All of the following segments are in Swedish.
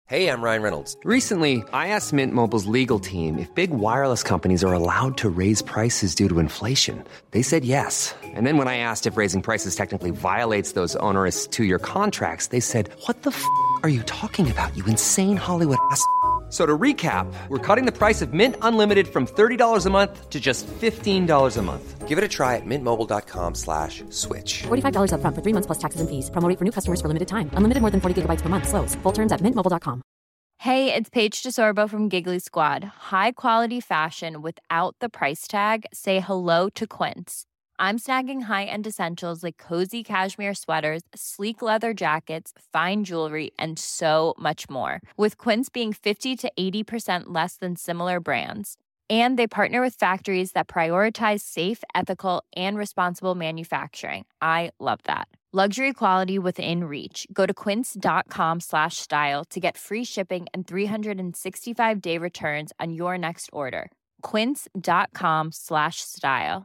Hey, I'm Ryan Reynolds. Recently, I asked Mint Mobile's legal team if big wireless companies are allowed to raise prices due to inflation. They said yes. And then when I asked if raising prices technically violates those onerous two-year contracts, they said, "What the are you talking about, you insane Hollywood ass?" So to recap, we're cutting the price of Mint Unlimited from $30 a month to just $15 a month. Give it a try at mintmobile.com/switch. $45 up front for 3 months plus taxes and fees. Promo rate for new customers for limited time. Unlimited more than 40 gigabytes per month. Slows full terms at mintmobile.com. Hey, it's Paige DeSorbo from Giggly Squad. High quality fashion without the price tag. Say hello to Quince. I'm snagging high-end essentials like cozy cashmere sweaters, sleek leather jackets, fine jewelry, and so much more. With Quince being 50 to 80% less than similar brands. And they partner with factories that prioritize safe, ethical, and responsible manufacturing. I love that. Luxury quality within reach. Go to quince.com/style to get free shipping and 365-day returns on your next order. Quince.com/style.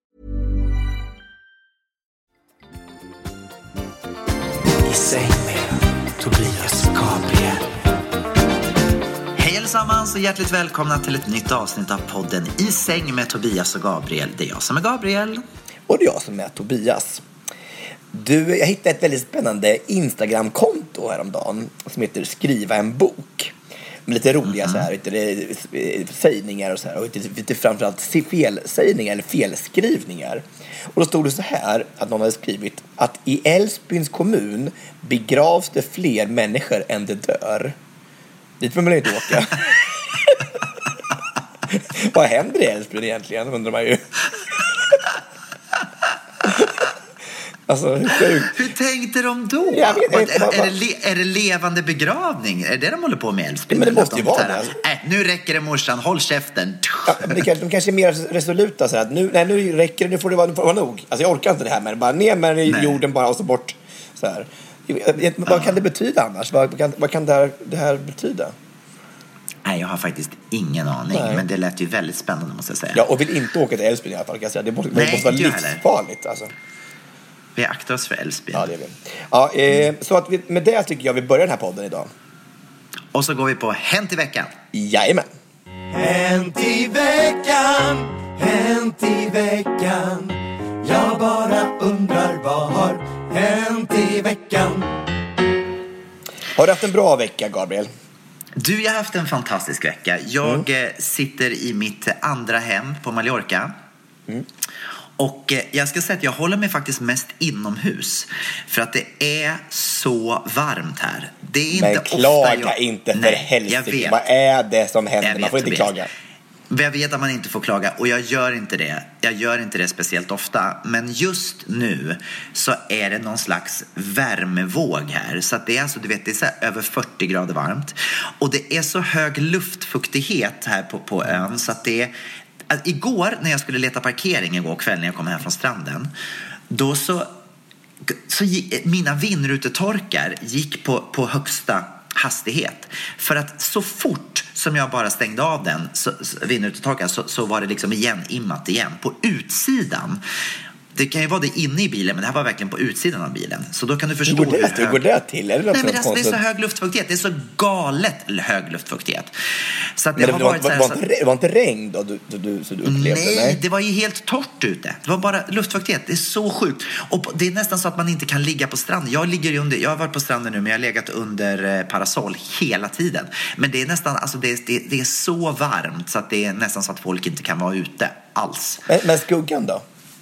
I säng med Tobias Gabriel. Hej allesammans och hjärtligt välkomna till ett nytt avsnitt av podden I säng med Tobias och Gabriel. Det är jag som är Gabriel. Och det är jag som är Tobias. Jag hittade ett väldigt spännande Instagram-konto häromdagen som heter Skriva en bok. Med lite roliga så här, sägningar och så här. Och lite framförallt felsägningar eller felskrivningar. Och då stod det så här att någon hade skrivit att i Älvsbyns kommun begravs det fler människor än det dör. Dit får man inte åka. Vad händer i Älvsbyn egentligen, undrar man ju. Alltså, hur tänkte de då? Är det levande begravning? Är det de håller på med Älvsbyn? Men det måste ju vara det. Nu räcker det, morsan, håll käften. Ja, men de kanske är mer resoluta så här, att nu räcker det, nu får det vara nog. Alltså jag orkar inte det här, men bara ner med jorden bara och så bort så här. Vad kan det betyda annars? Vad kan det här betyda? Nej, jag har faktiskt ingen aning. Nej. Men det lät ju väldigt spännande, måste jag säga. Ja, och vill inte åka till Älvsbyn i alla fall. Det måste vara livsfarligt alltså. Vi aktar oss för Älvsbyn. Ja, det är vi. Ja, så att med det tycker jag vi börjar den här podden idag. Och så går vi på Hänt i veckan. Jajamän. Hänt i veckan, hänt i veckan. Jag bara undrar vad har hänt i veckan. Har du haft en bra vecka, Gabriel? Du, jag har haft en fantastisk vecka. Jag sitter i mitt andra hem på Mallorca. Och jag ska säga att jag håller mig faktiskt mest inomhus. För att det är så varmt här. Det är inte men klaga inte för helsike. Vad är det som händer? Man får inte klaga. Jag vet att man inte får klaga. Och jag gör inte det. Jag gör inte det speciellt ofta. Men just nu så är det någon slags värmevåg här. Så att det är alltså, du vet, det är så här över 40 grader varmt. Och det är så hög luftfuktighet här på ön. Så att det är... Alltså, igår när jag skulle leta parkering igår kväll när jag kom hem från stranden, då så mina vindrutetorkar gick på högsta hastighet. För att så fort som jag bara stängde av den vindrutetorkar så var det liksom immat igen. På utsidan. Det kan ju vara det inne i bilen, men det här var verkligen på utsidan av bilen. Så då kan du förstå hur går det till? Är det nej, men det är så hög luftfuktighet. Det är så galet hög luftfuktighet. Så att det var inte regn då du upplevde? Nej, det var ju helt torrt ute. Det var bara luftfuktighet. Det är så sjukt. Och det är nästan så att man inte kan ligga på stranden. Jag har varit på stranden nu, men jag har legat under parasoll hela tiden. Men det är nästan, alltså det är så varmt så att det är nästan så att folk inte kan vara ute alls. Men skuggan då?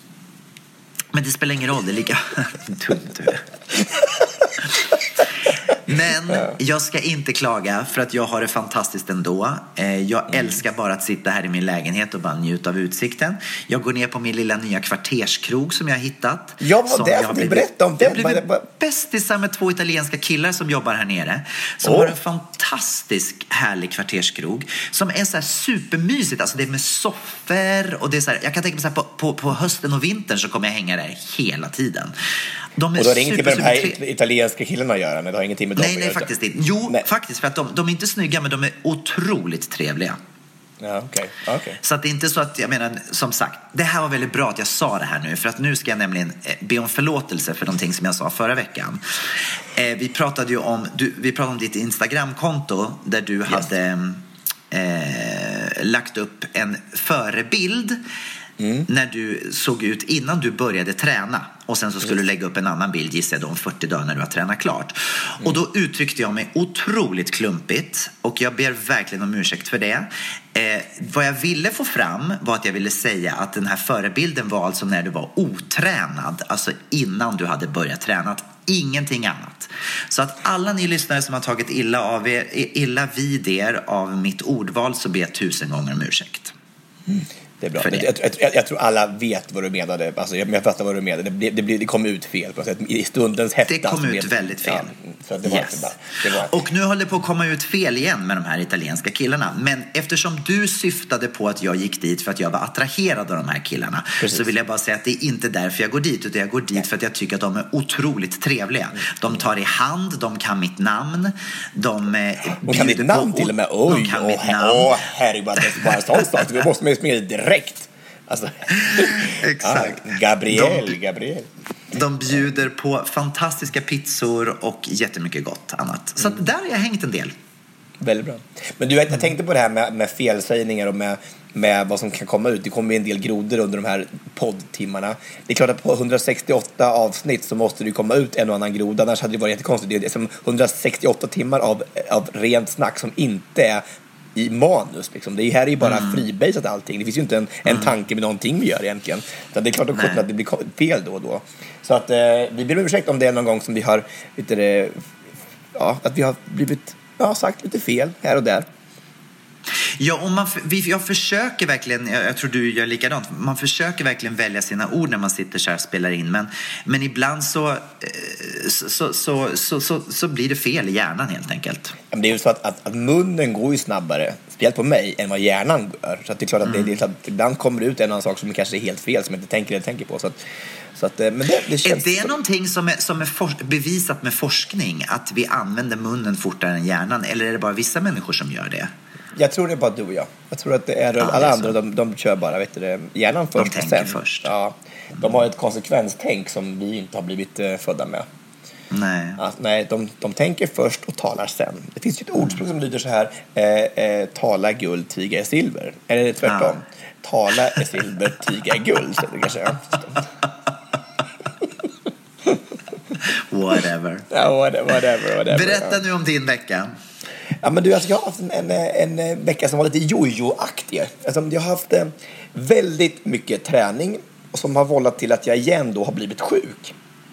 Men det spelar ingen roll, det är lika tungt. Men jag ska inte klaga för att jag har det fantastiskt ändå. Jag älskar bara att sitta här i min lägenhet och bara njuta av utsikten. Jag går ner på min lilla nya kvarterskrog som jag har hittat. Ja, det har du berättat om. Jag har blivit bästisar med 2 italienska killar som jobbar här nere. Som har en fantastisk härlig kvarterskrog. Som är så här supermysigt. Alltså det är med soffor och det är så här, jag kan tänka mig så här på hösten och vintern så kommer jag hänga där hela tiden. Och då har det ingenting med de här italienska killarna att göra, men det har ingenting med dem att göra. Nej, faktiskt inte. Jo, faktiskt, för att de är inte snygga, men de är otroligt trevliga. Ja, okej. Så att det är inte så att, jag menar, som sagt, det här var väldigt bra att jag sa det här nu, för att nu ska jag nämligen be om förlåtelse för någonting som jag sa förra veckan. Vi pratade om ditt Instagramkonto där du hade lagt upp en förebild när du såg ut innan du började träna. Och sen så skulle du lägga upp en annan bild, gissar jag då, om 40 dagar när du har tränat klart. Och då uttryckte jag mig otroligt klumpigt. Och jag ber verkligen om ursäkt för det. Vad jag ville få fram var att jag ville säga att den här förebilden var alltså när du var otränad. Alltså innan du hade börjat träna. Ingenting annat. Så att alla ni lyssnare som har tagit illa vid er av mitt ordval, så ber jag 1000 gånger om ursäkt. Det är bra. Jag tror alla vet vad du menade. Alltså, jag fattar vad du menade. Det kom ut fel på något sätt. I stundens hetta. Det kom ut väldigt fel. Ja, så det var inte bra. Och nu håller det på att komma ut fel igen med de här italienska killarna. Men eftersom du syftade på att jag gick dit för att jag var attraherad av de här killarna, så vill jag bara säga att det är inte därför jag går dit, utan jag går dit för att jag tycker att de är otroligt trevliga. De tar i hand, de kan mitt namn. De kan mitt namn till och med. Oj, herregud, bara en sån sak. Du måste med mig direkt. Alltså. Exakt. Gabriel. De bjuder på fantastiska pizzor och jättemycket gott annat. Så att där har jag hängt en del. Väldigt bra. Men du vet, jag tänkte på det här med felsägningar och med vad som kan komma ut. Det kommer en del grodor under de här poddtimmarna. Det är klart att på 168 avsnitt så måste det komma ut en och annan groda. Annars hade det varit jättekonstigt. Det är som 168 timmar av rent snack som inte är i manus liksom. Det här är ju bara freebasat allting. Det finns ju inte en tanke med någonting vi gör egentligen. Så det är klart att det blir fel då och då. Så att vi ber om ursäkt om det är någon gång som vi har att vi har blivit sagt lite fel här och där. Ja, och jag försöker verkligen, jag tror du gör likadant, man försöker verkligen välja sina ord när man sitter så här och spelar in, men ibland så blir det fel i hjärnan helt enkelt. Men det är ju så att munnen går ju snabbare, speciellt på mig, än vad hjärnan gör. Så att det är klart att ibland kommer det ut en annan sak som kanske är helt fel, som jag inte tänker på. Så att, men det känns... Är det någonting som är bevisat med forskning, att vi använder munnen fortare än hjärnan, eller är det bara vissa människor som gör det? Jag tror det är bara du och jag. Jag tror att det är alla andra, de kör bara hjärnan först. De tänker först. Ja, de har ett konsekvenstänk som vi inte har blivit födda med. Nej. Nej, de tänker först och talar sen. Det finns ju ett ordspråk som lyder så här: tala guld, tiga är silver. Eller är det tvärtom? Ja. Tala är silver, tiga är guld. Så det kanske är. Whatever. Ja, whatever. Berätta nu om din vecka. Ja, men jag har haft en vecka som var lite jojo-aktig. Alltså, jag har haft väldigt mycket träning och som har vållat till att jag igen då har blivit sjuk.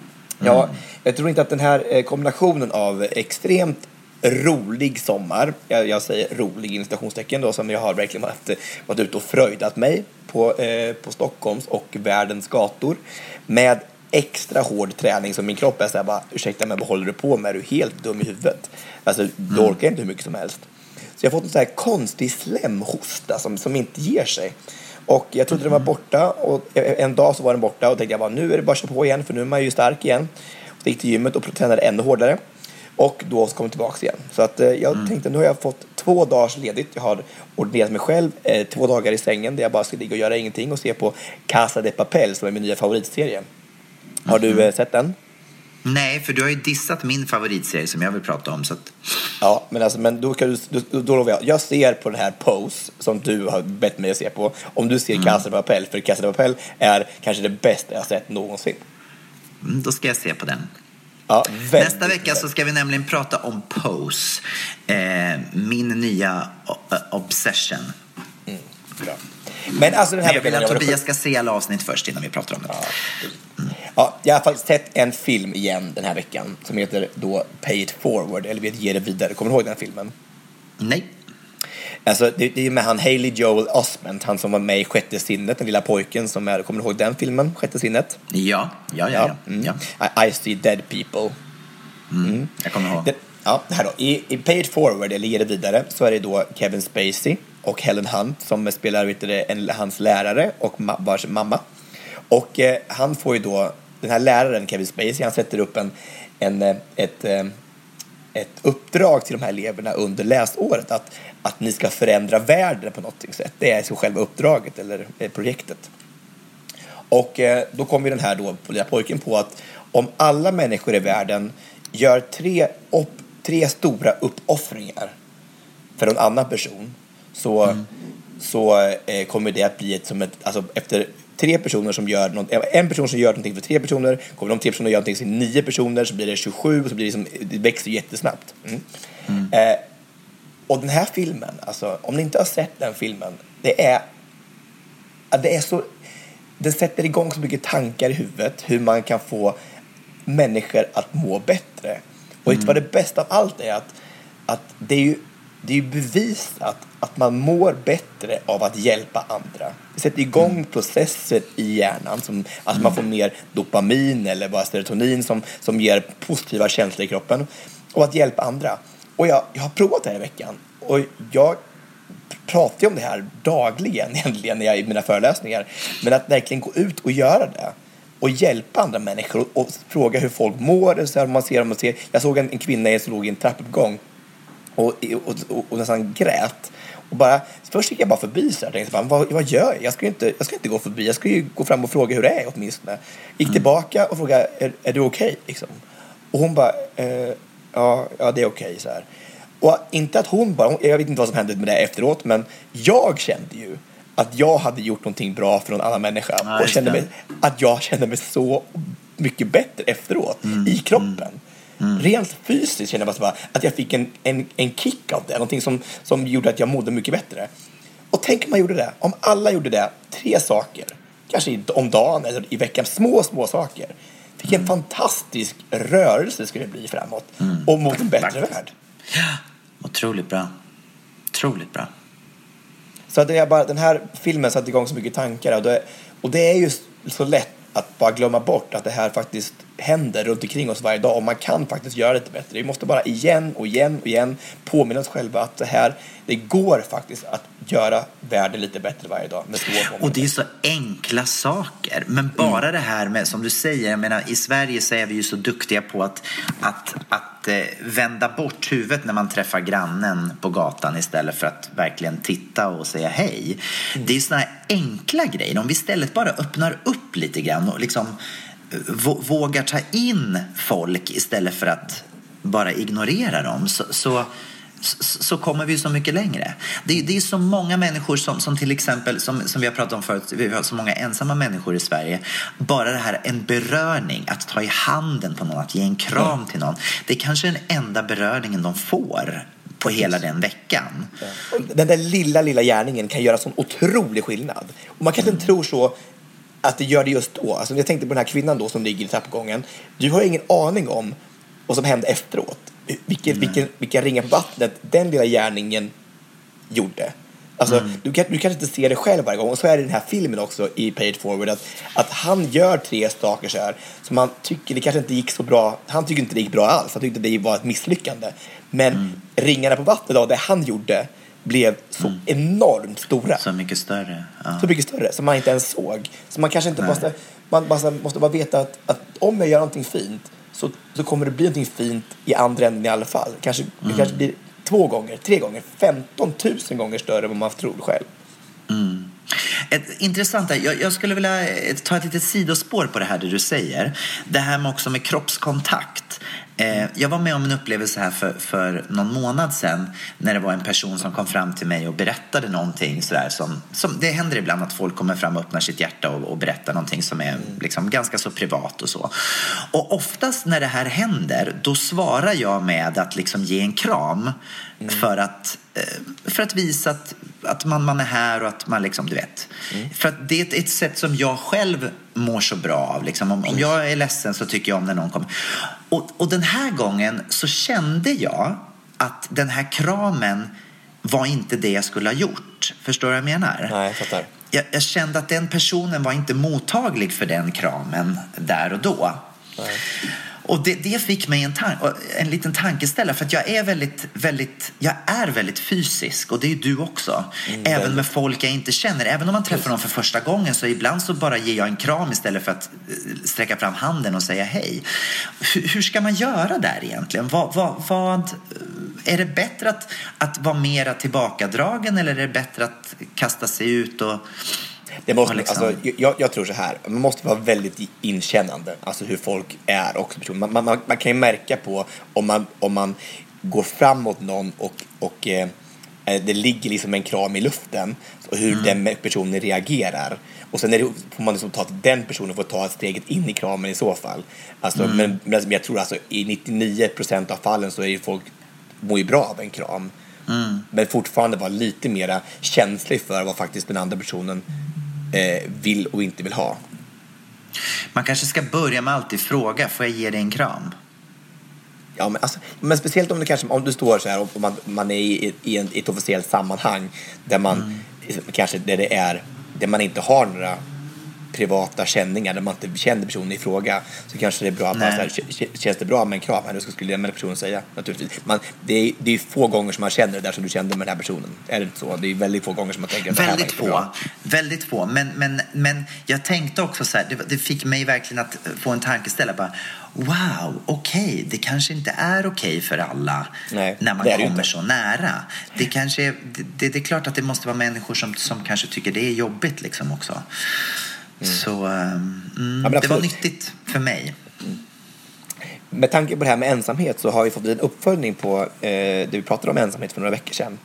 Jag tror inte att den här kombinationen av extremt rolig sommar, jag säger rolig installationstecken då, som jag har verkligen varit ute och fröjdat mig på Stockholms och världens gator, med extra hård träning som min kropp är så här, bara, ursäkta mig, vad håller du på med? Är du helt dum i huvudet? Alltså, du orkar inte hur mycket som helst. Så jag har fått en så här konstig slemhosta som inte ger sig. Och jag trodde den var borta, och en dag så var den borta, och tänkte jag bara, nu är det bara att köra på igen, för nu är man ju stark igen. Och så gick till gymmet och tränade ännu hårdare. Och då kom jag tillbaka igen. Så att jag tänkte, nu har jag fått 2 dagars ledigt. Jag har ordinerat mig själv 2 dagar i sängen där jag bara ska ligga och göra ingenting och se på Casa de Papel, som är min nya favoritserie. Har du sett den? Nej, för du har ju dissat min favoritserie som jag vill prata om. Så att... Ja, men då kan då lovar jag ser på den här Pose som du har bett mig att se på. Om du ser Casa de Papel, för Casa de Papel är kanske det bästa jag har sett någonsin. Då ska jag se på den. Ja, nästa vecka så ska vi nämligen prata om Pose. Min nya obsession. Bra. Men alltså den här veckan, jag vill att Tobias ska se alla avsnitt först innan vi pratar om det. Ja, jag har i alla fall sett en film igen den här veckan som heter då Pay It Forward, eller Ge det vidare. Kommer du ihåg den filmen? Nej. Alltså det är med han Haley Joel Osment, han som var med i Sjätte sinnet, den lilla pojken som är, kommer du ihåg den filmen, Sjätte sinnet? Ja. I see dead people. Jag kommer ihåg. Det här då, i Pay It Forward, eller Ge det vidare, så är det då Kevin Spacey och Helen Hunt som spelar hans lärare och vars mamma. Och han får ju då, den här läraren Kevin Spacey, han sätter upp ett uppdrag till de här eleverna under läsåret att ni ska förändra världen på något sätt. Det är så själva uppdraget eller projektet. Och då kommer den här då lilla pojken på att om alla människor i världen gör tre stora uppoffringar för en annan person så kommer det att bli alltså efter 3 personer som gör en person som gör någonting för 3 personer, kommer de 3 personer göra någonting för 9 personer, så blir det 27 och så blir det växer jättesnabbt. Och den här filmen, alltså om ni inte har sett den filmen, det är så, det sätter igång så mycket tankar i huvudet hur man kan få människor att må bättre. Och vad det bästa av allt är att det är ju bevisat att man mår bättre av att hjälpa andra. Det sätter igång processer i hjärnan som att man får mer dopamin eller bara serotonin som ger positiva känslor i kroppen, och att hjälpa andra. Och jag har provat det här i veckan, och jag pratar om det här dagligen egentligen när jag i mina föreläsningar, men att verkligen gå ut och göra det och hjälpa andra människor och fråga hur folk mår. Så här, man ser. Jag såg en kvinna som låg i en trappuppgång och nästan grät. Och bara, först gick jag bara förbi så här, tänkte vad gör jag? Jag ska inte gå förbi. Jag ska ju gå fram och fråga hur det är åtminstone. Gick tillbaka och frågade, är du okej? Liksom. Och hon bara, ja det är okej så här. Och inte att hon bara, jag vet inte vad som hände med det efteråt, men jag kände ju att jag hade gjort någonting bra för någon annan människa. Och jag kände mig så mycket bättre efteråt i kroppen. Rent fysiskt kände jag bara att jag fick en kick av det. Någonting som gjorde att jag mådde mycket bättre. Och tänk om man gjorde det. Om alla gjorde det, 3 saker. Kanske om dagen eller i veckan. Små saker. Vilken fantastisk rörelse skulle det bli framåt. Och mot en bättre värld. Ja, otroligt bra. Otroligt bra. Så att den här filmen satte igång så mycket tankar. Och det är ju så lätt att bara glömma bort att det här faktiskt händer runt omkring oss varje dag, och man kan faktiskt göra det bättre. Vi måste bara igen påminna oss själva att det går faktiskt att göra världen lite bättre varje dag. Och det är så enkla saker, men bara det här med, som du säger, jag menar, i Sverige så är vi ju så duktiga på att vända bort huvudet när man träffar grannen på gatan istället för att verkligen titta och säga hej. Det är såna här enkla grejer. Om vi istället bara öppnar upp lite grann och liksom vågar ta in folk istället för att bara ignorera dem, så kommer vi så mycket längre. Det är så många människor som till exempel, som vi har pratat om förut, vi har så många ensamma människor i Sverige. Bara det här, en berörning, att ta i handen på någon, att ge en kram till någon. Det är kanske den enda beröringen de får på hela den veckan. Den där lilla gärningen kan göra sån otrolig skillnad. Och man kanske inte tror så att det gör det just då. Alltså, jag tänkte på den här kvinnan då som ligger i trappuppgången. Du har ingen aning om vad som hände efteråt. Vilka ringar på vattnet den lilla gärningen gjorde. Alltså, du kanske inte ser det själv varje gång. Och så är det i den här filmen också i Pay It Forward att han gör 3 saker så här som man tycker det kanske inte gick så bra. Han tycker inte det gick bra alls. Han tyckte det var ett misslyckande. Men ringarna på vattnet då, det han gjorde blev så enormt stora. Så mycket större. Ja. Så mycket större som man inte ens såg. Så man kanske inte måste bara veta att om jag gör någonting fint så kommer det bli någonting fint i andra änden i alla fall. Det kanske blir 2 gånger, 3 gånger, 15 000 gånger större än vad man tror själv. Intressant. Jag skulle vilja ta ett litet sidospår på det här du säger. Det här med också med kroppskontakt. Jag var med om en upplevelse här för någon månad sedan när det var en person som kom fram till mig och berättade någonting sådär som det händer ibland att folk kommer fram och öppnar sitt hjärta och berättar någonting som är liksom ganska så privat och så. Och oftast när det här händer, då svarar jag med att liksom ge en kram för att visa att man är här och att man liksom, du vet. För att det är ett sätt som jag själv mår så bra av. Liksom. Om jag är ledsen så tycker jag om när någon kommer. Och den här gången så kände jag att den här kramen var inte det jag skulle ha gjort. Förstår du vad jag menar? Nej, jag fattar. Jag kände att den personen var inte mottaglig för den kramen där och då. Nej. Och det fick mig en liten tankeställare, för att jag är väldigt fysisk, och det är ju du också. Även med folk jag inte känner. Även om man träffar någon för första gången, så ibland så bara ger jag en kram istället för att sträcka fram handen och säga hej. Hur ska man göra där egentligen? Vad är det bättre att vara mera tillbakadragen, eller är det bättre att kasta sig ut och... Det måste, alltså, jag tror så här, man måste vara väldigt inkännande, alltså hur folk är också. Man kan ju märka på om man går framåt någon och det ligger liksom en kram i luften, och hur den personen reagerar. Och sen får man liksom ta att den personen får ta ett steget in i kramen i så fall. Alltså, men jag tror alltså i 99% av fallen så är ju folk mår ju bra av en kram. Men fortfarande vara lite mera känslig för vad faktiskt den andra personen vill och inte vill ha. Man kanske ska börja med alltid fråga, får jag ge dig en kram? Ja, men speciellt om du står så här och man är i ett officiellt sammanhang där man kanske där man inte har några privata känningar, där man inte känner personen i fråga, så kanske det är bra att man, känns det bra med en kram här, då skulle den personen säga, naturligtvis. Det är få gånger som man känner det där som du kände med den här personen. Är det inte så? Det är väldigt få gånger som man tänker att väldigt få. Men jag tänkte också så här, det fick mig verkligen att få en tankeställare, bara wow, okej, det kanske inte är okej för alla. Nej, när man kommer så nära. Det kanske det är klart att det måste vara människor som kanske tycker det är jobbigt liksom också. Så det var nyttigt för mig. Med tanke på det här med ensamhet, så har vi fått en uppföljning på det vi pratade om ensamhet för några veckor sedan.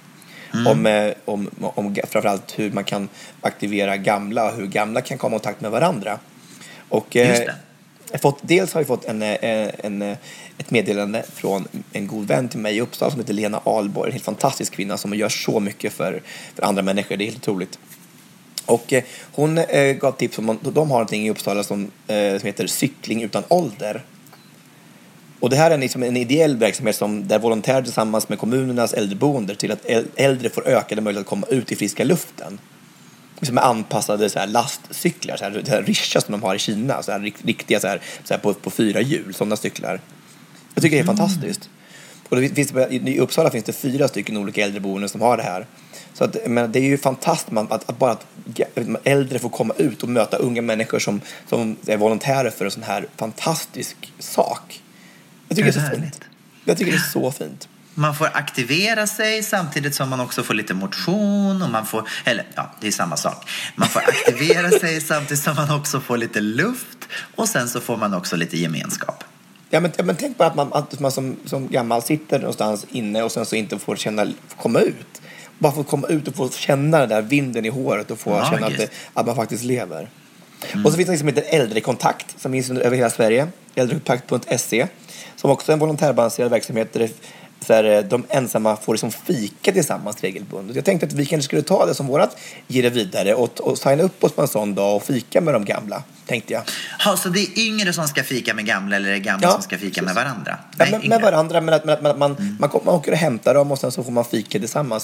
Om framförallt hur man kan aktivera gamla och hur gamla kan komma i kontakt med varandra. Och dels har vi fått ett meddelande från en god vän till mig i Uppsala som heter Lena Ahlborg, en helt fantastisk kvinna som gör så mycket för andra människor. Det är helt otroligt. Och hon gav tips om de har någonting i Uppsala som heter Cykling utan ålder. Och det här är liksom en ideell verksamhet där volontärer tillsammans med kommunernas äldreboende till att äldre får ökade möjligheter att komma ut i friska luften. Som är anpassade så här lastcyklar, så här Rischa som de har i Kina, så här riktiga så här på 4 hjul, sådana cyklar. Jag tycker det är fantastiskt. Och i Uppsala finns det 4 stycken olika äldreboenden som har det här. Så att, men det är ju fantastiskt att äldre får komma ut och möta unga människor som är volontärer för en sån här fantastisk sak. Jag tycker det är så fint. Jag tycker det är så fint. Man får aktivera sig samtidigt som man också får lite motion, och man får, det är samma sak. Man får aktivera sig samtidigt som man också får lite luft, och sen så får man också lite gemenskap. Ja, men tänk på att man som gammal sitter någonstans inne och sen så inte får komma ut. Bara få komma ut och få känna den där vinden i håret och få känna att man faktiskt lever. Och så finns det liksom en äldrekontakt som finns över hela Sverige. Äldrekontakt.se, som också är en volontärbaserad verksamhet där de ensamma får liksom fika tillsammans regelbundet. Jag tänkte att vi kanske skulle ta det som vårat ge det vidare och signa upp oss på en sån dag och fika med de gamla, tänkte jag. Ja, så det är yngre som ska fika med gamla, eller är det gamla som ska fika med varandra? Nej, med varandra, men att man åker och hämtar dem och sen så får man fika tillsammans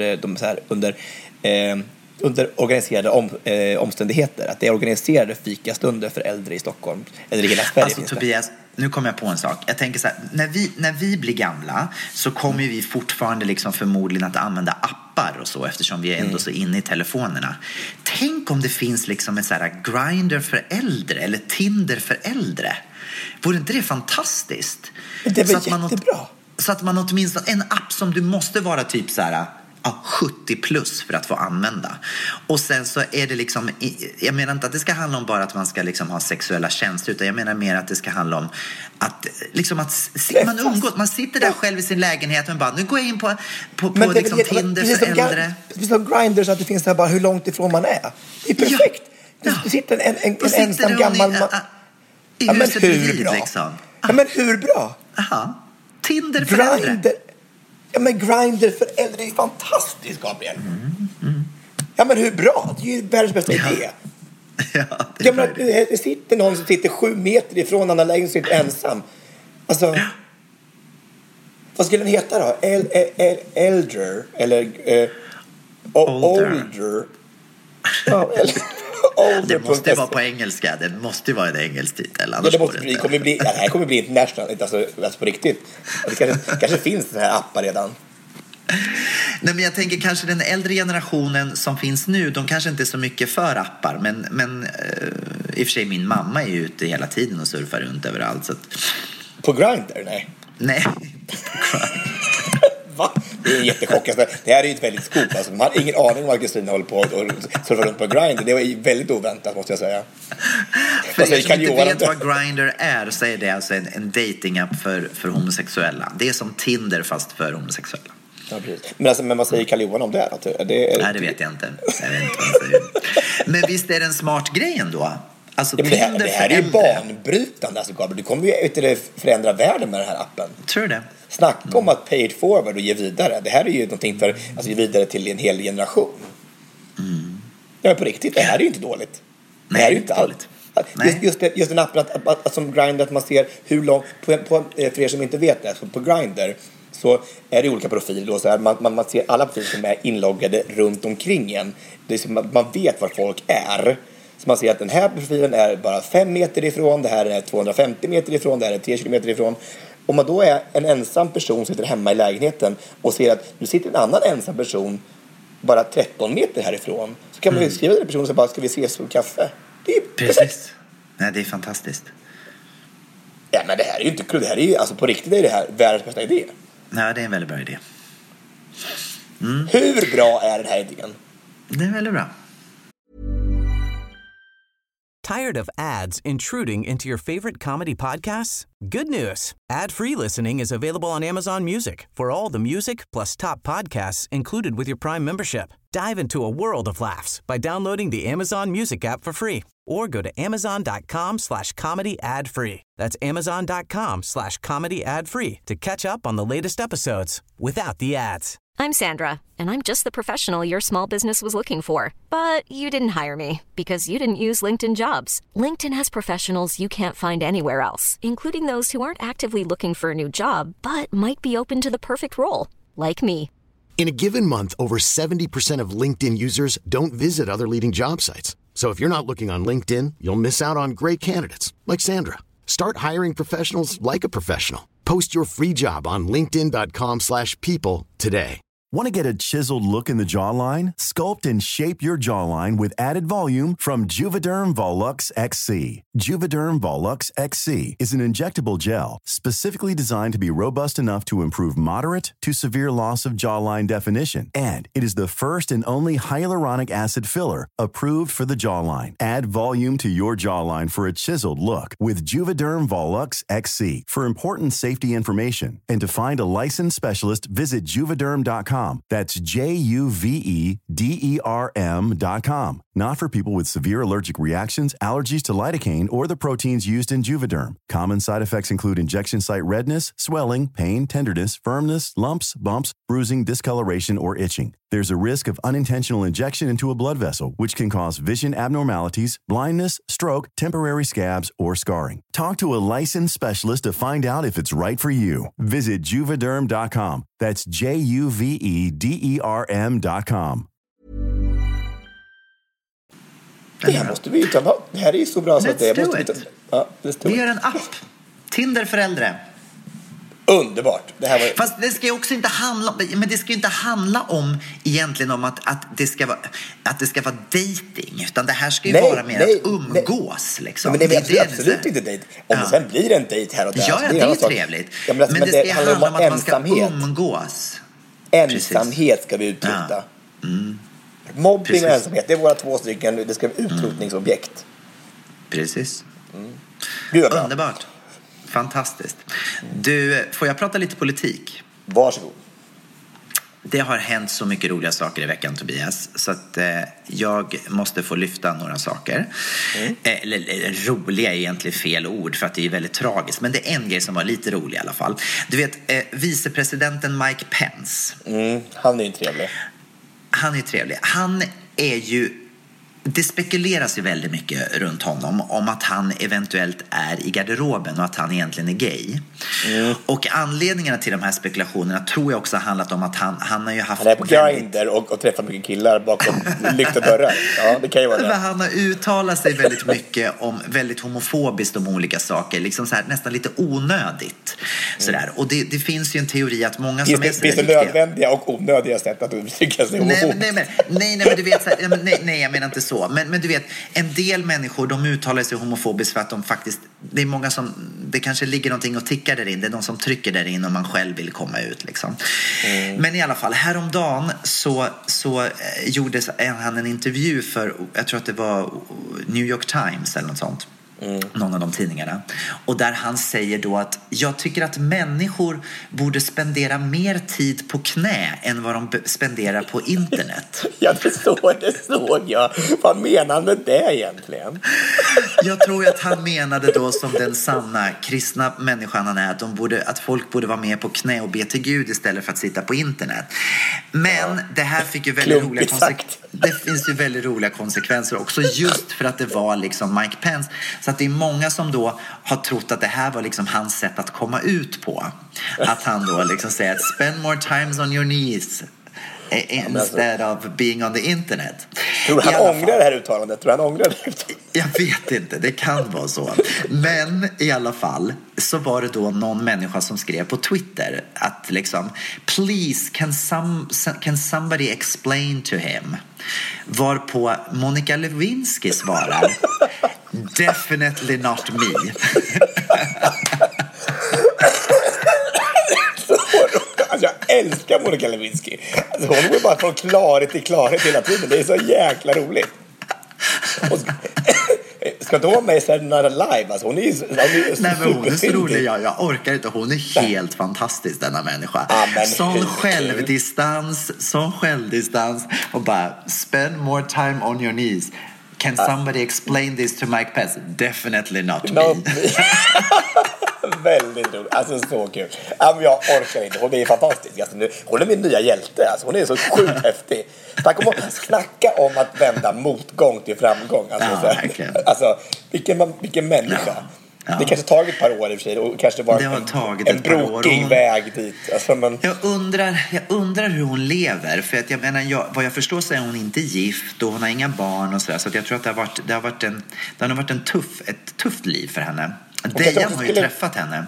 under organiserade omständigheter. Att det är organiserade fikastunder för äldre i Stockholm eller i hela Sverige. Alltså Tobias, nu kommer jag på en sak. Jag tänker så här, när vi blir gamla så kommer vi fortfarande liksom förmodligen att använda appar och så, eftersom vi är ändå så inne i telefonerna. Tänk om det finns liksom en så här Grindr för äldre eller Tinder för äldre. Vore inte det fantastiskt? Det är väl jättebra. Så att man åtminstone, en app som du måste vara typ så här 70 plus för att få använda. Och sen så är det liksom, jag menar inte att det ska handla om bara att man ska liksom ha sexuella tjänster, utan jag menar mer att det ska handla om att liksom att man umgås, man sitter där själv i sin lägenhet och bara, nu går jag in på liksom Tinder för äldre. Precis som Grindr, så att det finns där bara hur långt ifrån man är. Det är perfekt. Det sitter en ensam gammal man i huset bredvid liksom. Ja, men hur bra? Aha. Tinder för äldre. Ja, men Grindr för äldre är fantastiskt, Gabriel. Ja, men hur bra? Det är ju världens bästa idé. Ja, men det sitter någon som sitter 7 meter ifrån andra lägen och sitter ensam. Alltså, vad skulle den heta då? Elder eller older. Ja, Det måste vara på engelska. Det måste ju vara en engelsk titel. Ja, det måste bli, det här kommer bli international, alltså på riktigt. Det kanske finns den här appar redan. Nej, men jag tänker kanske den äldre generationen som finns nu, de kanske inte är så mycket för appar, men i och för sig min mamma är ju ute hela tiden och surfar runt överallt. Så att... På Grindr? Nej. Va? Det är en jättechock. Det här är ju ett väldigt skop. Alltså, man har ingen aning om att Kristina håller på och surfar runt på Grindr. Det var väldigt oväntat, måste jag säga. För er som inte vet vad Grindr är, så är det alltså en datingapp för homosexuella. Det är som Tinder fast för homosexuella. Ja, precis. Men vad säger Karl-Johan om det? Nej, det vet jag inte. Jag vet inte vad han säger. Men visst är det en smart grej ändå? Alltså, ja, det här är ju banbrytande. Alltså, Gabriel. Du kommer ju förändra världen med den här appen. Tror du det? Snacka om att pay it forward och ge vidare. Det här är ju någonting för att ge vidare till en hel generation. Ja, på riktigt, det här är ju inte dåligt. Nej, det här är ju inte allt. Just den appen att som Grindr, att man ser hur långt för er som inte vet det, så på Grindr så är det olika profiler då, så här, man ser alla profiler som är inloggade runt omkring en. Det är som man vet var folk är. Så man ser att den här profilen är bara 5 meter ifrån, det här är 250 meter ifrån, det här är 3 kilometer ifrån. Om man då är en ensam person som sitter hemma i lägenheten och ser att nu sitter en annan ensam person bara 13 meter härifrån, så kan man ju skriva till den personen och säga bara, ska vi ses för kaffe? Det är precis. Nej, det är fantastiskt. Ja, men det här är ju inte kul. Det här är ju, alltså på riktigt är det här världens bästa idé. Nej, det är en väldigt bra idé. Hur bra är den här idén? Det är väldigt bra. Tired of ads intruding into your favorite comedy podcasts? Good news. Ad-free listening is available on Amazon Music for all the music plus top podcasts included with your Prime membership. Dive into a world of laughs by downloading the Amazon Music app for free or go to amazon.com/comedy ad-free. That's amazon.com/comedy ad-free to catch up on the latest episodes without the ads. I'm Sandra, and I'm just the professional your small business was looking for. But you didn't hire me because you didn't use LinkedIn Jobs. LinkedIn has professionals you can't find anywhere else, including those who aren't actively looking for a new job, but might be open to the perfect role, like me. In a given month, over 70% of LinkedIn users don't visit other leading job sites. So if you're not looking on LinkedIn, you'll miss out on great candidates, like Sandra. Start hiring professionals like a professional. Post your free job on linkedin.com/people today. Want to get a chiseled look in the jawline? Sculpt and shape your jawline with added volume from Juvederm Volux XC. Juvederm Volux XC is an injectable gel specifically designed to be robust enough to improve moderate to severe loss of jawline definition. And it is the first and only hyaluronic acid filler approved for the jawline. Add volume to your jawline for a chiseled look with Juvederm Volux XC. For important safety information and to find a licensed specialist, visit juvederm.com. That's JUVEDERM.com. Not for people with severe allergic reactions, allergies to lidocaine, or the proteins used in Juvederm. Common side effects include injection site redness, swelling, pain, tenderness, firmness, lumps, bumps, bruising, discoloration, or itching. There's a risk of unintentional injection into a blood vessel, which can cause vision abnormalities, blindness, stroke, temporary scabs, or scarring. Talk to a licensed specialist to find out if it's right for you. Visit Juvederm.com. That's JUVEDERM.com. Det här måste vi ju ta. Det här är ju så bra så att det måste vi ta. Ja, vi gör en app. Tinder för äldre. Underbart. Det här var... Fast det ska ju också inte handla om, men det ska ju inte handla om egentligen om att det ska vara dating, utan det här ska ju vara mer att umgås liksom. Men det är absolut inte dejt. Om det sen blir en dejt här och där. Ja, det är ju trevligt. Ja, men det ska handla om att man ska umgås. Ensamhet ska vi utrota. Mobbing och ensamhet, det är våra 2 stycken. Det ska vara utrotningsobjekt. Precis. Underbart. Fantastiskt. Du, får jag prata lite politik? Varsågod. Det har hänt så mycket roliga saker i veckan, Tobias, så att jag måste få lyfta några saker. Eller roliga är egentligen fel ord, för att det är väldigt tragiskt. Men det är en grej som var lite rolig i alla fall. Du vet, vicepresidenten Mike Pence. Han är ju trevlig. Han är trevlig. Han är ju det spekuleras ju väldigt mycket runt honom om att han eventuellt är i garderoben och att han egentligen är gay. Och anledningarna till de här spekulationerna tror jag också har handlat om att han har ju haft... Han är på Grindr och träffar mycket killar bakom lyckta dörrar. Ja, det kan ju vara det. Han har uttalat sig väldigt mycket om väldigt homofobiskt om olika saker. Liksom så här, nästan lite onödigt. Sådär. Och det finns ju en teori att många som är... Finns det nödvändiga och onödiga sätt att uttrycka sig homofobiskt? Nej, men du vet... Nej, jag menar inte så. Men du vet, en del människor, de uttalar sig homofobiskt för att de faktiskt... Det är många som... Det kanske ligger någonting och tickar där in. Det är någon som trycker där in och man själv vill komma ut liksom. Men i alla fall, häromdagen så gjorde han en intervju för, jag tror att det var New York Times eller något sånt. Någon av de tidningarna. Och där han säger då att jag tycker att människor borde spendera mer tid på knä än vad de spenderar på internet. Ja, det såg jag. Vad menar han med det egentligen? Jag tror att han menade då som den sanna kristna människan han är att folk borde vara med på knä och be till Gud istället för att sitta på internet. Men det här fick ju väldigt roliga konsekvenser. Det finns ju väldigt roliga konsekvenser också just för att det var liksom Mike Pence. Så att det är många som då har trott att det här var liksom hans sätt att komma ut på. Att han då liksom säger att spend more times on your knees instead of being on the internet. Tror han ångrar det här uttalandet? Jag vet inte, det kan vara så. Men i alla fall så var det då någon människa som skrev på Twitter att liksom, please can somebody explain to him? Varpå Monica Lewinsky svarar definitely not me. Jag älskar Monica Lewinsky. Alltså, hon går bara från klarhet till klarhet hela tiden. Det är så jäkla roligt. Ska inte hon med i Saturday Night Live? Alltså, hon är nej, men hon är så rolig. Jag orkar inte. Hon är helt fantastisk, denna människa. Sån självdistans och bara spend more time on your knees. Can somebody explain this to Mike Pence? Definitely not me. Väldigt roligt. Alltså så kul. Men jag orkar inte. Hon är fantastisk. Alltså, hon är min nya hjälte. Alltså, hon är så sjukt häftig. Tack om att snacka om att vända motgång till framgång. Alltså, alltså vilken människa. Ja. Det kanske tagit ett par år i och för sig. Och kanske var en brokig väg dit. Alltså, men... jag undrar hur hon lever. För att jag menar, vad jag förstår så är hon inte gift och hon har inga barn och sådär. Så att jag tror att det har varit ett tufft liv för henne. Dejan har ju träffat henne.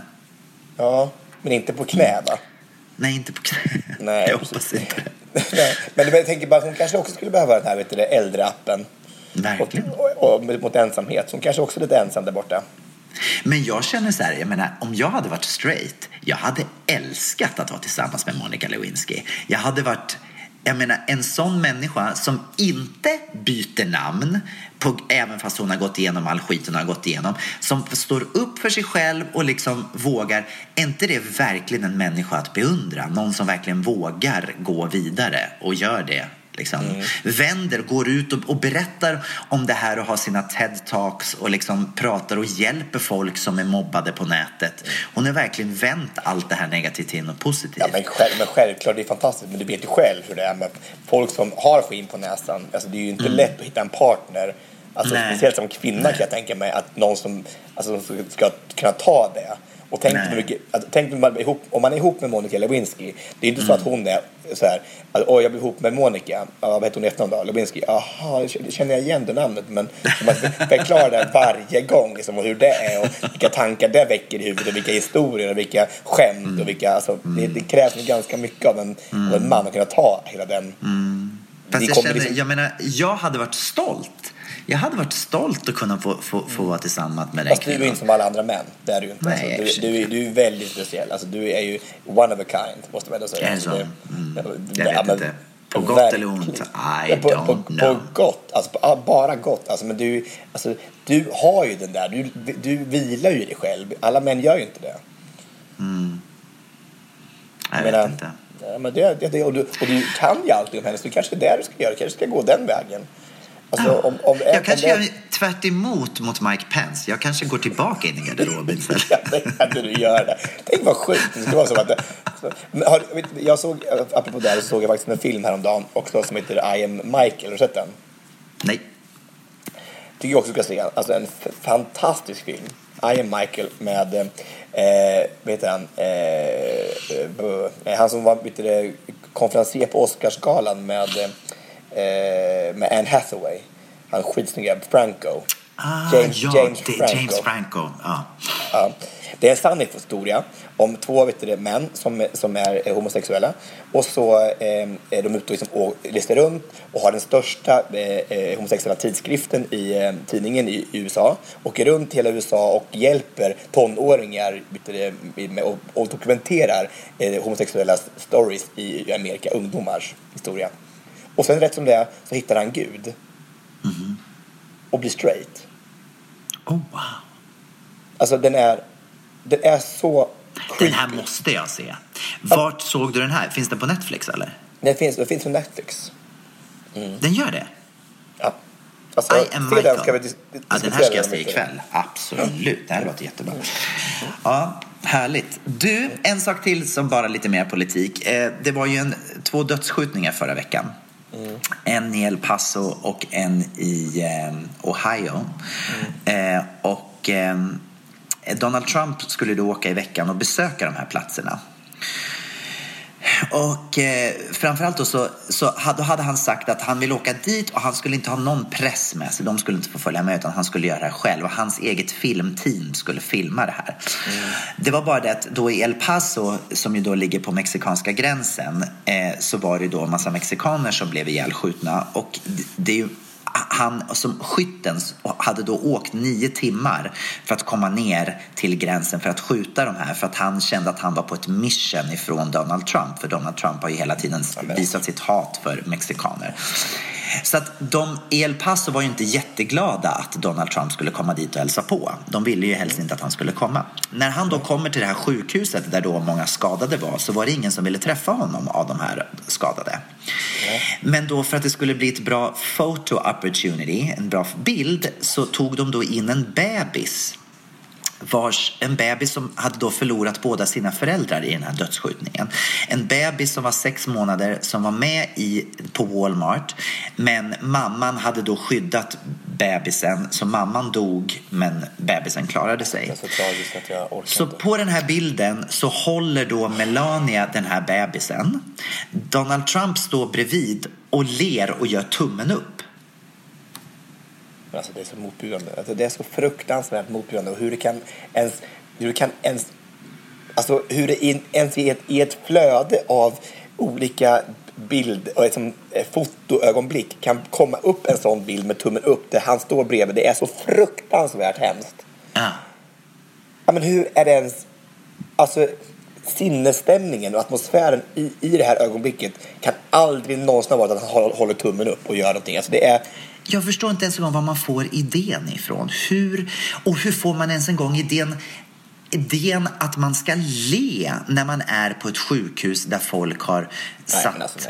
Ja, men inte på knä, va? Nej, inte på knä. Nej, jag hoppas inte det. Nej, men jag tänker bara att hon kanske också skulle behöva den här äldre appen. Verkligen. Och mot ensamhet. Så hon kanske också är lite ensam där borta. Men jag känner så här, jag menar, om jag hade varit straight, jag hade älskat att vara tillsammans med Monica Lewinsky. Jag hade varit... Jag menar, en sån människa som inte byter namn även fast hon har gått igenom all skit hon har gått igenom, som står upp för sig själv och liksom vågar. Är inte det verkligen en människa att beundra? Någon som verkligen vågar gå vidare och gör det. Liksom. Vänder, går ut och berättar om det här och har sina TED-talks och liksom pratar och hjälper folk som är mobbade på nätet. Hon har verkligen vänt allt det här negativt till något positivt. Ja, men självklart, det är fantastiskt. Men du vet ju själv hur det är med folk som har skinn på näsan. Alltså, det är ju inte lätt att hitta en partner. Alltså, speciellt som kvinna kan jag tänka mig att någon som ska kunna ta det. Och tänk om man är ihop med Monica Lewinsky. Det är inte så att hon är så här att, jag blir ihop med Monica. Vad heter hon efternamn då? Lewinsky. Jaha, känner jag igen det namnet. Men man förklarar det varje gång liksom, hur det är och vilka tankar det väcker i huvudet och vilka historier och vilka skämt och vilka, alltså, det krävs ganska mycket av en man att kunna ta hela den. Fast jag menar, jag hade varit stolt. Jag hade varit stolt att kunna få vara tillsammans med dig. Fast du är inte som alla andra män. Det är du inte. Nej, alltså, du är väldigt speciell. Alltså, du är ju one of a kind, måste man ändå säga. Är det så? Jag vet inte. På gott eller ont? I don't know. På gott. Alltså, bara gott. Alltså, men du har ju den där. Du vilar ju dig själv. Alla män gör ju inte det. Jag vet inte. Ja, men och du kan ju alltid om henne. Så det kanske är det du ska göra. Du kanske ska gå den vägen. Alltså, jag kanske gör tvärt emot mot Mike Pence. Jag kanske går tillbaka in i garderoben istället. Jag vet du gör det. Tänk vad sjukt. Det skulle vara så att jag såg, apropå det här, så såg jag faktiskt en film häromdagen också som heter I am Michael. Har du sett den? Nej. tycker jag också ska se. Alltså en fantastisk film. I am Michael med vad heter han? Han som var konferencier på Oscarsgalan med Anne Hathaway. Han skitsnygga Franco. James Franco. Ja. Det är en sann historia om två män som är homosexuella, och så är de ute och reser runt och har den största homosexuella tidskriften i tidningen i USA, åker runt hela USA och hjälper tonåringar och dokumenterar homosexuella stories i Amerika, ungdomars historia. Och sen rätt som det är så hittar han Gud och blir straight. Oh wow. Alltså den är så creepy. Den här måste jag se. Vart såg du den här? Finns den på Netflix eller? Den finns på Netflix. Den gör det? Ja. Alltså, I am Michael. Den här ska jag se ikväll. Absolut, det här låter jättebra. Ja, härligt. Du, en sak till som bara lite mer politik. Det var ju 2 dödsskjutningar förra veckan. En i El Paso och en i Ohio. Och Donald Trump skulle då åka i veckan och besöka de här platserna. Och framförallt då så hade han sagt att han vill åka dit och han skulle inte ha någon press med sig. De skulle inte få följa med utan han skulle göra det själv. Och hans eget filmteam skulle filma det här. Det var bara det att då i El Paso, som ju då ligger på mexikanska gränsen, så var det då en massa mexikaner som blev ihjälskjutna. Och det är ju han som skytten hade då åkt 9 timmar för att komma ner till gränsen för att skjuta de här, för att han kände att han var på ett mission ifrån Donald Trump, för Donald Trump har ju hela tiden visat sitt hat för mexikaner. Så att de i El Paso var ju inte jätteglada att Donald Trump skulle komma dit och hälsa på. De ville ju helst inte att han skulle komma. När han då kommer till det här sjukhuset där då många skadade var, så var det ingen som ville träffa honom av de här skadade. Men då för att det skulle bli ett bra photo opportunity, en bra bild, så tog de då in en bebis. En bebis som hade då förlorat båda sina föräldrar i den här dödsskjutningen. En bebis som var 6 månader, som var med på Walmart, men mamman hade då skyddat bebisen, så mamman dog men bebisen klarade sig. Det är så tragiskt att jag orkar så inte. På den här bilden så håller då Melania den här bebisen. Donald Trump står bredvid och ler och gör tummen upp. Alltså det är så motbjudande. Alltså det är så fruktansvärt motbjudande. Och hur det kan ens alltså hur det ens i ett flöde av olika bild och ett fotoögonblick kan komma upp en sån bild med tummen upp där han står bredvid. Det är så fruktansvärt hemskt. Ja, men hur är det ens, alltså sinnesstämningen och atmosfären i det här ögonblicket kan aldrig någonsin ha varit att han håller tummen upp och gör någonting. Alltså det är... Jag förstår inte ens en gång var man får idén ifrån. Hur får man ens en gång idén att man ska le när man är på ett sjukhus där folk har satt...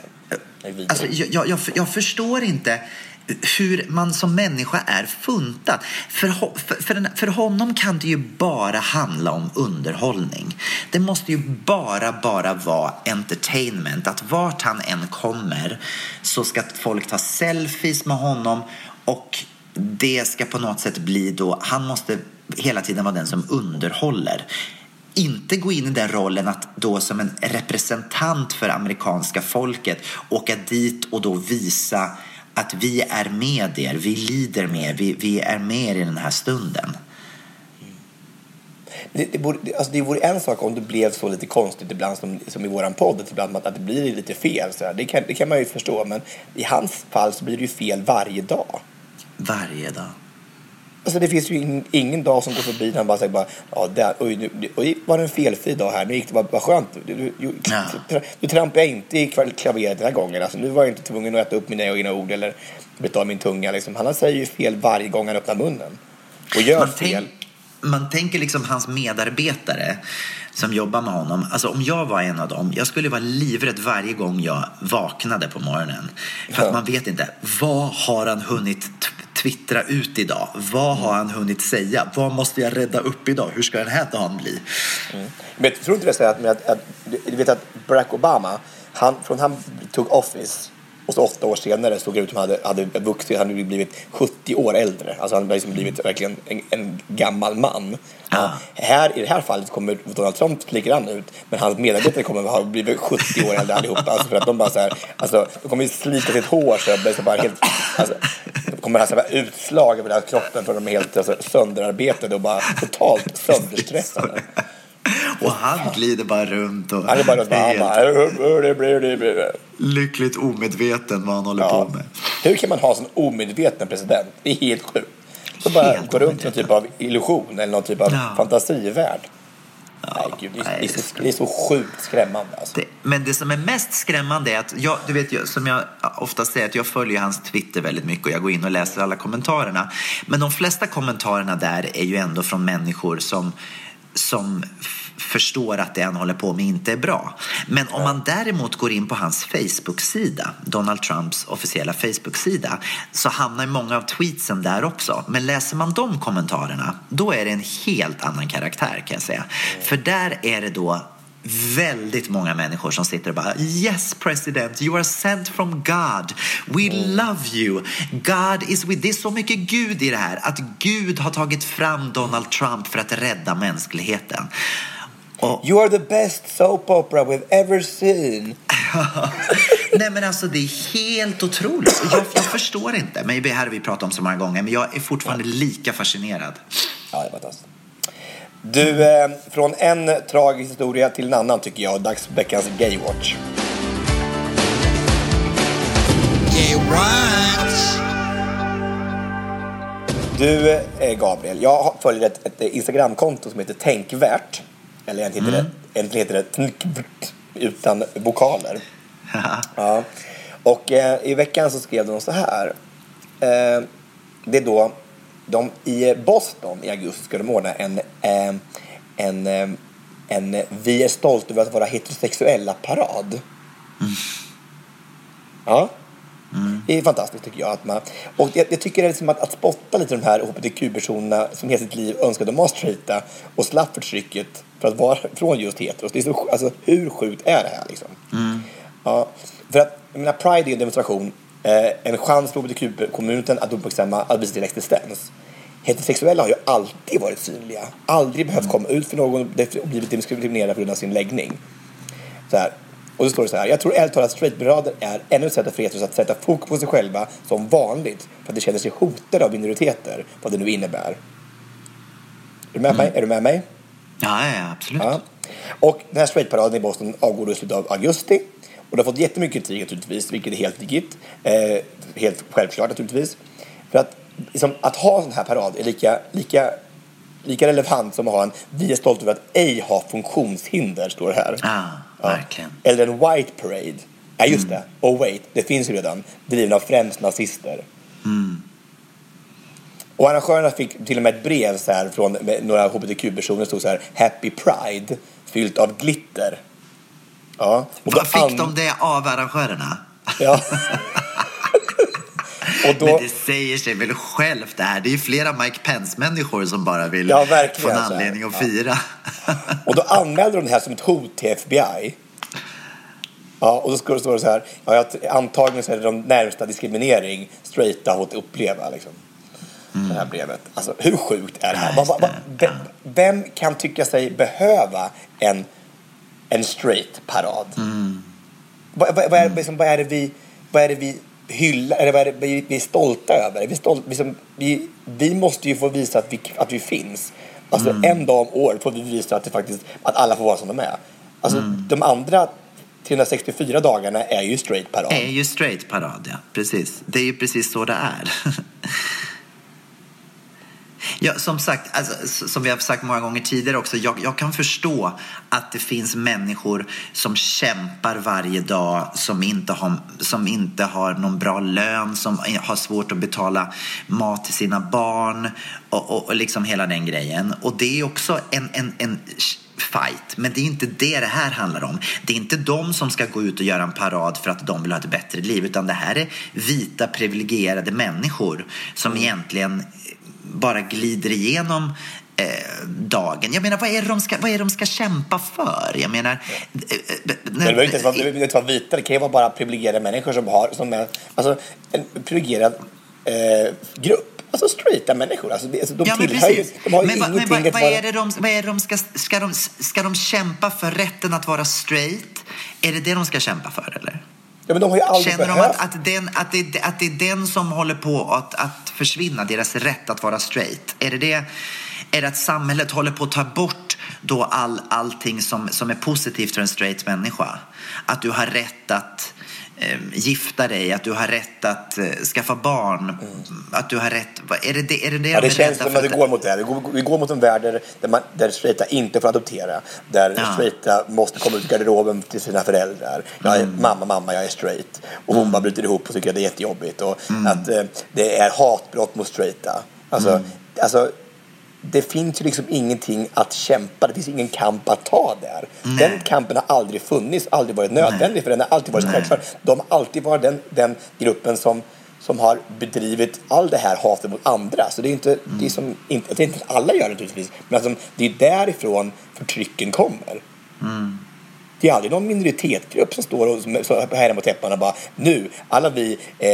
Jag förstår inte hur man som människa är funtad. För honom kan det ju bara handla om underhållning. Det måste ju bara vara entertainment. Att vart han än kommer så ska folk ta selfies med honom, och det ska på något sätt bli då, han måste hela tiden vara den som underhåller. Inte gå in i den rollen att då som en representant för amerikanska folket åka dit och då visa att vi är med er, vi lider med, vi är med i den här stunden. Det vore en sak om det blev så lite konstigt ibland som i våran podd, ibland att det blir lite fel. Så det kan man ju förstå, men i hans fall så blir det ju fel varje dag. Varje dag. Alltså det finns ju ingen dag som går förbi när han bara säger oj, var det en felfri dag här, nu gick det bara skönt. Du trampade inte i klaveret den här gången, alltså nu var jag inte tvungen att äta upp mina egna ord eller beta av min tunga liksom. Han säger ju fel varje gång han öppnar munnen och gör fel. Man tänker liksom hans medarbetare som jobbar med honom. Alltså om jag var en av dem, jag skulle vara livrädd varje gång jag vaknade på morgonen. För att man vet inte, vad har han hunnit twittra ut idag? Vad har han hunnit säga? Vad måste jag rädda upp idag? Hur ska den här dagen bli? Men jag tror inte det säger att du vet att Barack Obama, han tog office Och så 8 år senare såg det ut som han hade vuxit. Han hade blivit 70 år äldre. Alltså han hade liksom blivit verkligen en gammal man. I det här fallet kommer Donald Trump likadan ut. Men hans medarbetare kommer ha blivit 70 år äldre allihopa. Alltså för att de bara så här, alltså de kommer ju slita sitt hår så bara helt, alltså, de kommer ha så här utslag över den här kroppen för de är helt sönderarbetade och bara totalt sönderstressade. Och han glider bara runt och han är bara lyckligt omedveten vad han håller på med. Hur kan man ha sån omedveten president? Det är helt sjukt. Så bara gå runt i någon typ av illusion eller någon typ av fantasivärld. Nej, gud, det är så sjukt skrämmande alltså. Men det som är mest skrämmande är att du vet, som jag ofta säger, att jag följer hans Twitter väldigt mycket och jag går in och läser alla kommentarerna. Men de flesta kommentarerna där är ju ändå från människor som förstår att det han håller på med inte är bra. Men om man däremot går in på hans Facebook-sida, Donald Trumps officiella Facebook-sida, så hamnar många av tweetsen där också. Men läser man de kommentarerna, då är det en helt annan karaktär, kan jag säga. För där är det då väldigt många människor som sitter och bara yes president, you are sent from God, we love you, God is with. Det är så mycket Gud i det här, att Gud har tagit fram Donald Trump för att rädda mänskligheten. You are the best soap opera we've ever seen. Nej men alltså det är helt otroligt. Jag förstår inte, men det här har vi pratat om så många gånger, men jag är fortfarande lika fascinerad. Ja, det var fantastiskt. Du, från en tragisk historia till en annan tycker jag. Dags för veckans Gaywatch. Gaywatch. Du, Gabriel, jag följer ett Instagramkonto som heter Tänkvärt. Eller egentligen heter det Tänkvärt utan vokaler. Ja. Och i veckan så skrev de så här. Det är då de i Boston i augusti ska de ordna en vi är stolta över att vara heterosexuella parad. Ja. Det är fantastiskt tycker jag. Och jag tycker det är liksom att spotta lite de här hbtq-personerna som hela sitt liv önskade de var straighta och slapp förtrycket för att vara från just heteros. Det är så, alltså, hur sjukt är det här liksom? Ja, för att jag menar, Pride är en demonstration, en chans för hbtq-communityn att uppmärksamma till existens. Heterosexuella har ju alltid varit synliga, aldrig behövt komma ut för någon och blivit diskriminerade på grund av sin läggning. Så här. Och så står det så här: jag tror ärligt talat att straightberader är ännu ett sätt för heteros att sätta fokus på sig själva som vanligt för att de känner sig hotade av minoriteter, vad det nu innebär. Är du med mig? Är du med mig? Ja, absolut. Ja. Och den här straightparaden i Boston avgår i slutet av augusti. Och det har fått jättemycket kritik naturligtvis, vilket är helt legit. Helt självklart naturligtvis. För att, liksom, att ha en sån här parad är lika relevant som att ha en vi är stolta över att ej ha funktionshinder, står det här. Verkligen. Eller en white parade. Ja, just det. Oh wait, det finns ju redan. Driven av främst nazister. Och arrangörerna fick till och med ett brev så här från några hbtq-personer, stod så här: Happy Pride, fyllt av glitter. Ja. Och vad fick de det av arrangörerna? Ja. Och då, men det säger sig väl självt det här. Det är ju flera Mike Pence-människor som bara vill få en anledning att fira. Och då anmälde de det här som ett hot till FBI. Ja, och då står det så här: antagligen så är det de närmsta diskriminering straighta har fått uppleva liksom. Det här brevet. Alltså, hur sjukt är det här? Vem kan tycka sig behöva en straight parad? Vad är det vi hyllar, eller vad är det vi är stolta över? Vi måste ju få visa att vi finns. Alltså en dag om året får vi visa att alla får vara som de är. Alltså de andra 364 dagarna är ju straight parad. Är ju straight parad, ja. Precis. Det är ju precis så det är. Ja, som sagt, alltså, som vi har sagt många gånger tidigare också, jag kan förstå att det finns människor som kämpar varje dag, som inte har någon bra lön, som har svårt att betala mat till sina barn och liksom hela den grejen. Och det är också en fight, men det är inte det här handlar om. Det är inte de som ska gå ut och göra en parad för att de vill ha ett bättre liv, utan det här är vita privilegierade människor som egentligen bara glider igenom dagen. Jag menar, vad är de ska kämpa för? Jag menar... Det behöver inte vara vita, det kan ju vara bara privilegierade människor som är alltså, en privilegierad grupp. Alltså straighta människor. Alltså, de tillhör ju... De har ingenting Ska de kämpa för rätten att vara straight? Är det de ska kämpa för, eller? Ja, men de har ju aldrig känner behövt. de att det är den som håller på att försvinna, deras rätt att vara straight? Är det att samhället håller på att ta bort då allting som är positivt för en straight människa? Att du har rätt att gifta dig, att du har rätt att skaffa barn, att du har rätt... Är det ja, det känns som att det går mot det. Vi går mot en värld där straighta inte får adoptera. Där straighta måste komma ut i garderoben till sina föräldrar. Jag är mamma, jag är straight. Och hon bara bryter ihop och tycker att det är jättejobbigt. Och att det är hatbrott mot straighta. Alltså det finns ju liksom ingenting att kämpa. Det finns ingen kamp att ta där. Den kampen har aldrig funnits, aldrig varit nödvändig, för den har alltid varit självklar. De har alltid varit den gruppen som har bedrivit all det här hatet mot andra. Så det är inte, det är inte alla gör det naturligtvis, men alltså, det är därifrån förtrycken kommer. Det är aldrig någon minoritetsgrupp som står och här mot täpparna och bara, nu, alla vi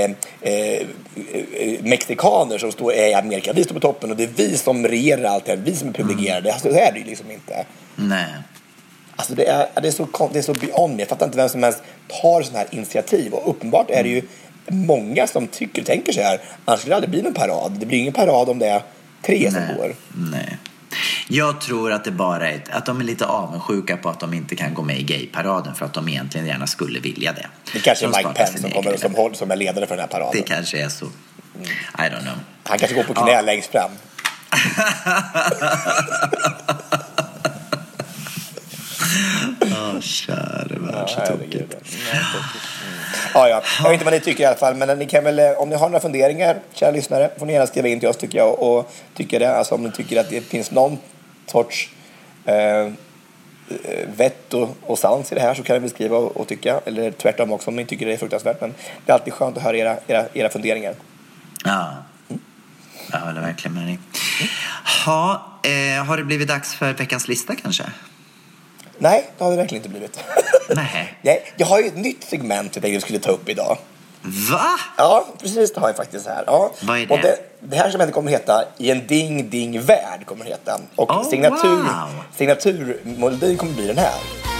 mexikaner som står i Amerika, vi står på toppen och det är vi som regerar allt det här, vi som är privilegierade. Alltså, det är det ju liksom inte. Nej. Alltså det är så beyond me. Jag fattar inte vem som helst tar sådana här initiativ, och uppenbart är det ju många som tänker så här, annars skulle det aldrig bli någon parad. Det blir ingen parad om det är 3 som går. Nej. Jag tror att det bara är att de är lite avundsjuka på att de inte kan gå med i gayparaden, för att de egentligen gärna skulle vilja det. Det kanske är Mike Pence som kommer som är ledare för den här paraden. Det kanske är så. I don't know. Han kanske går på knä längst fram. Käre värld, så tokigt. Ja. Jag vet inte vad ni tycker i alla fall, men ni kan väl, om ni har några funderingar, kära lyssnare, får ni gärna skriva in till oss, tycker jag, och tycker det. Alltså om ni tycker att det finns någon sorts vett och sans i det här, så kan ni väl skriva och tycka, eller tvärtom också om ni tycker det är fruktansvärt. Men det är alltid skönt att höra era funderingar. Ja. Jag håller verkligen med dig. Har det blivit dags för veckans lista kanske? Nej, det har det verkligen inte blivit. Nej. Jag har ju ett nytt segment jag skulle ta upp idag. Va? Ja, precis, det har jag faktiskt här. Ja. Vad är det? Och det här segmentet kommer att heta I en ding värld kommer att heta. Och signaturmelodin kommer att bli den här.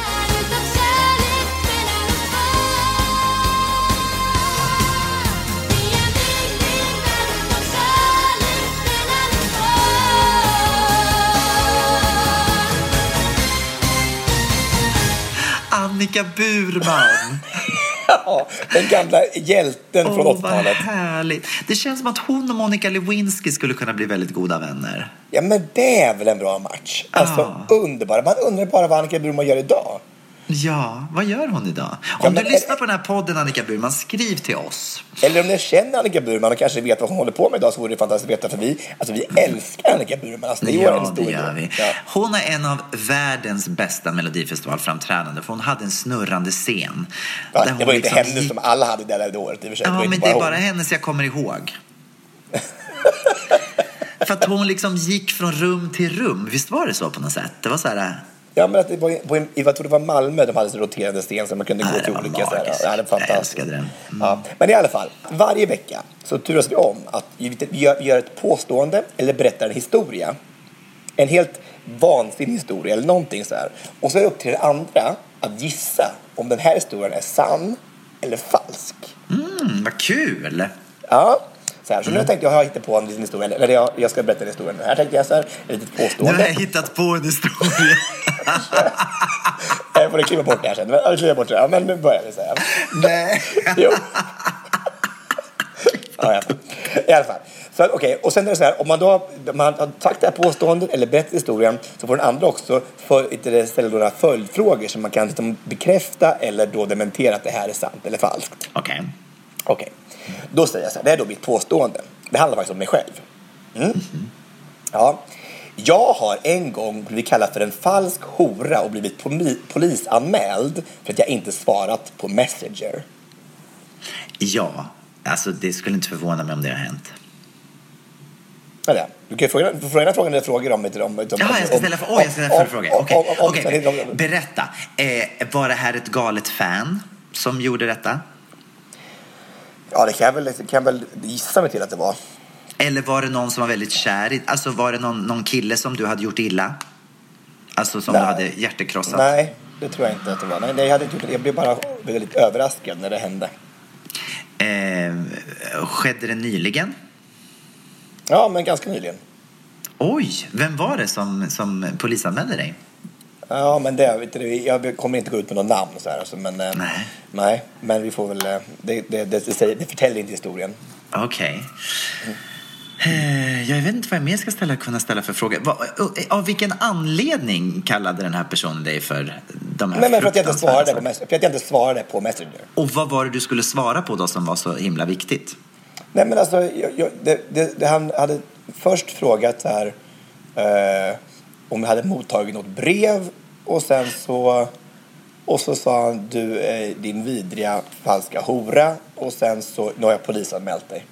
Annika Burman. Ja, den gamla hjälten från 80-talet. Vad härligt. Det känns som att hon och Monica Lewinsky skulle kunna bli väldigt goda vänner. Ja, men det är väl en bra match. Alltså, underbara. Man undrar bara vad Annika Burman gör idag. Ja, vad gör hon idag? Om du lyssnar på den här podden, Annika Burman, skriv till oss. Eller om ni känner Annika Burman och kanske vet vad hon håller på med idag, så vore det fantastiskt att veta, för vi älskar Annika Burman. Alltså, det gör vi. Ja. Hon är en av världens bästa melodifestivalframträdande, för hon hade en snurrande scen. Ja, det var inte henne som alla hade det där året. Ja, men det är bara hennes jag kommer ihåg. För att hon liksom gick från rum till rum. Visst var det så på något sätt? Det var så här... Ja, men att det var, jag tror det var Malmö, de hade så roterande sten så man kunde gå till olika så här. Ja, det var fantastiskt. Jag älskade den. Ja, men i alla fall, varje vecka så turas vi om att vi gör ett påstående eller berättar en historia. En helt vansinnig historia eller någonting så här. Och så är det upp till den andra att gissa om den här historien är sann eller falsk. Vad kul! Ja. Så nu tänkte jag har hittat på en liten historia. Eller jag ska berätta en historia. Här tänkte jag så här, ett litet påstående. Nu har jag hittat på en historia. Jag får kliva bort det här sen. Ja, men nu börjar vi säga. Nej. Jo. Ja, i alla fall. Så okej, och sen är det så här, om man har sagt det här påståendet eller berättat historien, så får den andra också ställa några följdfrågor som man kan liksom bekräfta eller då dementera att det här är sant eller falskt. Okej. Då säger jag så här, det är då mitt påstående. Det handlar faktiskt om mig själv. Ja. Jag har en gång blivit kallad för en falsk hora och blivit polisanmäld för att jag inte svarat på Messenger. Ja, alltså det skulle inte förvåna mig om det har hänt. Eller, du kan fråga den frågan eller frågor om jag ska ställa frågor. Okej. Berätta. Var det här ett galet fan som gjorde detta? Ja, det kan jag väl gissa mig till att det var. Eller var det någon som var väldigt kär i... Alltså var det någon kille som du hade gjort illa? Alltså som du hade hjärtekrossat? Nej, det tror jag inte att det var. Nej, jag blev bara väldigt överraskad när det hände. Skedde det nyligen? Ja, men ganska nyligen. Oj, vem var det som polisanmälde dig? Ja, men jag kommer inte gå ut med någon namn så här, alltså, men nej, men vi får väl det förtäljer inte historien. Okej. Jag vet inte vad jag mer ska kunna ställa för frågor. Av vilken anledning kallade den här personen dig för de här? Men för att jag inte svarade på Messenger. Och vad var det du skulle svara på då som var så himla viktigt? Nej, men alltså han hade först frågat så här om jag hade mottagit något brev, och sen så sa han, du är din vidriga falska hora, och sen så nu har jag polisanmält dig.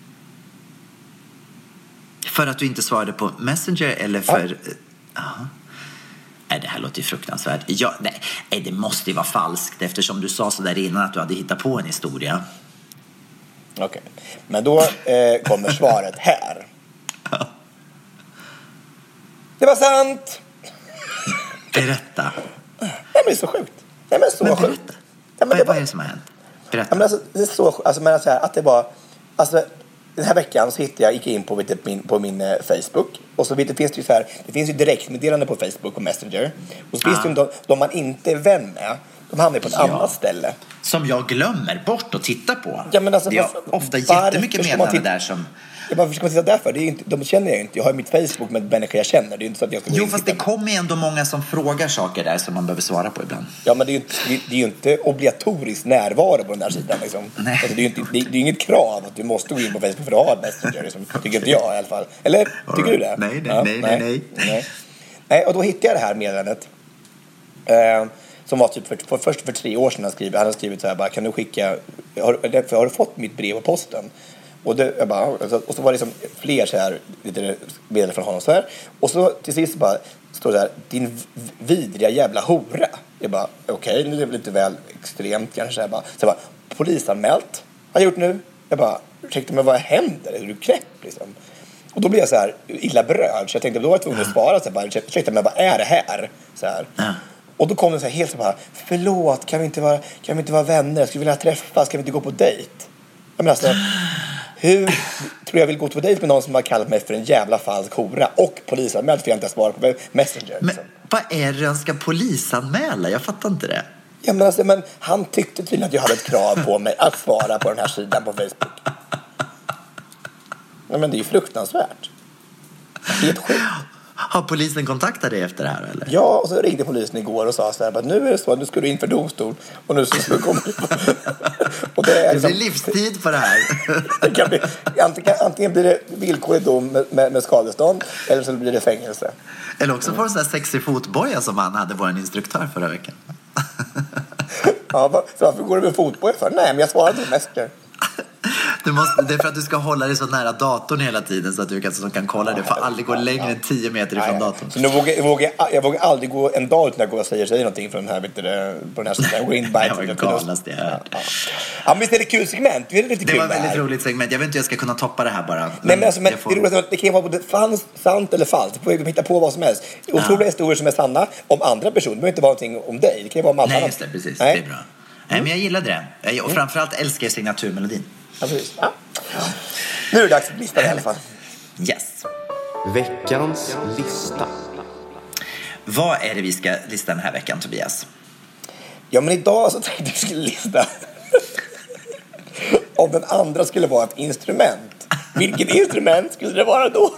För att du inte svarade på Messenger eller för... Ja. Nej, det här låter ju fruktansvärt. Nej, det måste ju vara falskt eftersom du sa så där innan att du hade hittat på en historia. Okej. Men då kommer svaret här. Ja. Det var sant! Berätta. Nej, men det är så sjukt. Nej, men så sjukt. Vad är det som har hänt? Berätta. Men alltså, det är så alltså, men så här, att det var... Alltså, den här veckan så gick jag in på min Facebook. Och så finns det ju så här... Det finns ju direktmeddelande på Facebook och Messenger. Och så finns det ju de man inte är vän med. De hamnar på ett annat ställe. Som jag glömmer bort att titta på. Ja, men alltså, det är ofta jättemycket meddelanden där som... Varför ska man titta därför? Det är inte, de känner jag inte. Jag har mitt Facebook med människor jag känner. Det är inte så att jag ska fast det kommer ju ändå många som frågar saker där som man behöver svara på ibland. Ja, men det är ju inte obligatorisk närvaro på den där sidan. Liksom. Alltså, det är ju inget krav att du måste gå in på Facebook för att ha ett Messenger. Liksom. Tycker inte jag i alla fall. Eller tycker du det? Nej, och då hittade jag det här meddelandet. Som var typ först för 3 år sedan han hade skrivit så här, bara, kan du skicka, har du fått mitt brev på posten? Och så var det liksom fler så här lite meddelanden från honom så här. Och så till sist bara står det så här, din vidriga jävla hora. Jag bara, okej, nu är det lite väl extremt kanske så här, bara. Så jag bara, polisanmält har jag gjort nu. Jag bara, ursäkta, men vad händer? Är du knäpp liksom? Och då blev jag så här illa berörd, så jag tänkte, då var jag tvungen att svara så här, bara, ursäkta, men vad är det här? Så här. Och då kom det så här helt så bara, förlåt, kan vi inte vara vänner? Jag skulle vilja träffas, kan vi inte gå på dejt? Jag menar alltså, hur tror jag vill gå på dejt med någon som har kallat mig för en jävla falsk hora och polisanmält för jag inte svarar på Messenger? Men vad är det han ska polisanmäla? Jag fattar inte det. Ja, men alltså, men han tyckte tydligen att jag hade ett krav på mig att svara på den här sidan på Facebook. Ja, men det är ju fruktansvärt. Helt sjukt. Har polisen kontaktat dig efter det här eller? Ja, och så ringde polisen igår och sa så här, nu är det så, nu ska du in för domstol och nu så kommer du. Och det blir livstid på det här. Det kan bli, antingen blir det villkorlig dom med skadestånd eller så blir det fängelse. Eller också får du så här sexig fotboja som han hade, vår instruktör förra veckan. Ja, så varför går du med fotboja för? Nej, men jag svarade på Messenger. Det är för att du ska hålla dig så nära datorn hela tiden så att du kan kolla det. Du får aldrig gå längre än 10 meter ifrån datorn. Så nu jag vågar aldrig gå en dag utan att gå och säga någonting från den här, på den här sidan. Gå in det var ju galast det här. Ja, men visst är det kul segment? Det var ett väldigt roligt segment. Jag vet inte hur jag ska kunna toppa det här bara. Nej, men alltså, det är roligt att det kan vara både sant eller falskt. Du får hitta på vad som helst. Otroliga historier som är sanna om andra personer. Det behöver inte vara någonting om dig. Det kan ju vara om allt annat. Nej, just det, precis. Det är bra. Nej, men jag gillade det. Och framförallt älskar jag signaturmelodin. Ja, precis. Ja. Nu är det dags att lista i alla fall. Yes. Veckans lista. Vad är det vi ska lista den här veckan, Tobias? Ja, men idag så tänkte jag att vi skulle lista om den andra skulle vara ett instrument. Vilket instrument skulle det vara då?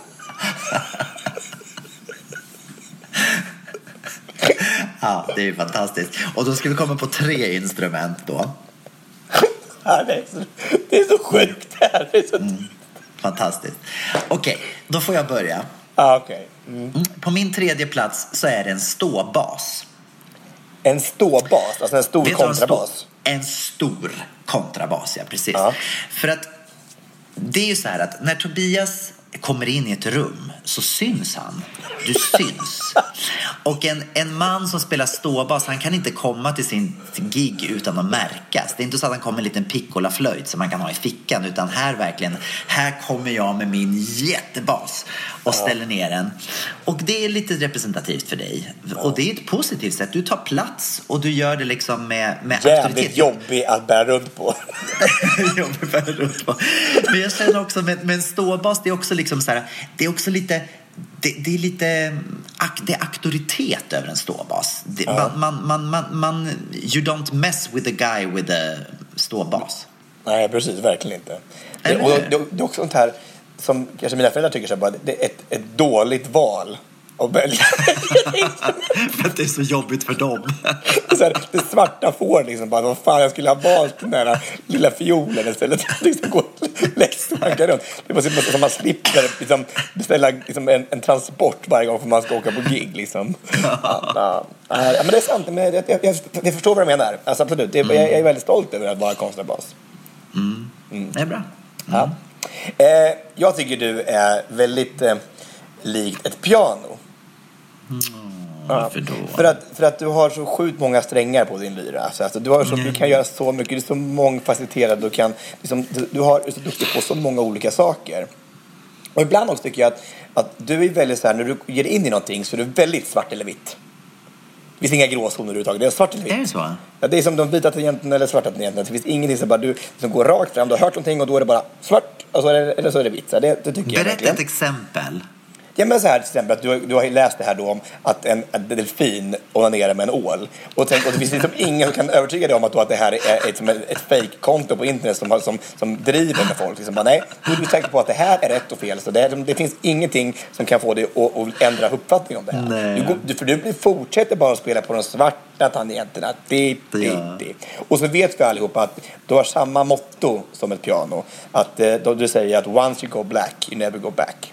Ja, det är ju fantastiskt. Och då ska vi komma på 3 instrument då. Ja, det är så sjukt här. Det är så fantastiskt. Okej, då får jag börja. Okej. På min 3:e plats så är det en ståbas. En ståbas? Alltså en stor kontrabas? En stor kontrabas, ja, precis. Ja. För att det är ju så här att när Tobias kommer in i ett rum så syns han. Du syns. Och en man som spelar ståbas, han kan inte komma till sin gig utan att märkas. Det är inte så att han kommer en liten piccolaflöjt som man kan ha i fickan, utan här kommer jag med min jättebas och ställer ner den. Och det är lite representativt för dig. Och det är ett positivt sätt. Du tar plats och du gör det liksom med jävligt auktoritet. Jobbig att bära runt på. Jobbig att bära runt på. Men jag känner också med en ståbas, det är också liksom så här, det är också lite det är lite det är auktoritet över en ståbas. You don't mess with the guy with the ståbas. Nej, precis, verkligen inte. Och det är också sånt här som kanske mina föräldrar tycker så här, bara, det är ett dåligt val att välja. För att det är så jobbigt för dem. Så här, det svarta får liksom bara, vad fan, jag skulle ha valt den där lilla fiolen istället för att liksom gå och läxanka runt. Det var som att man slipper liksom, beställa liksom, en transport varje gång för man ska åka på gig liksom. Ja, men det är sant, men jag förstår vad du menar. Alltså, absolut, jag är väldigt stolt över att vara konstnärsbas. Det är bra. Ja. Jag tycker du är väldigt likt ett piano. Varför då? För att du har så sjukt många strängar på din lyra. Alltså, du kan göra så mycket. Du är så mångfacetterad. Du är så duktig på så många olika saker. Och ibland också tycker jag att du är väldigt så här, när du ger in i någonting så är du väldigt svart eller vitt. Det finns inga gråzoner överhuvudtaget. Det är svart eller vitt. Är det så? Ja, det är som de vita tangenterna eller svarta tangenterna. Det finns ingenting som bara du som går rakt fram. Du har hört någonting och då är det bara svart. Och så eller så är det vitt. Så det tycker jag. Berätta ett exempel. Ja, men så här till exempel att du har läst det här då om att en delfin onanerar med en ål. Och det finns liksom ingen som kan övertyga dig om att det här är ett fake-konto på internet som driver med folk. Liksom bara, nej, du är säker på att det här är rätt och fel. Så det finns ingenting som kan få dig att ändra uppfattning om det här. För du fortsätter bara att spela på de svarta tangenterna. Och så vet vi allihopa att du har samma motto som ett piano. Att då du säger att once you go black, you never go back.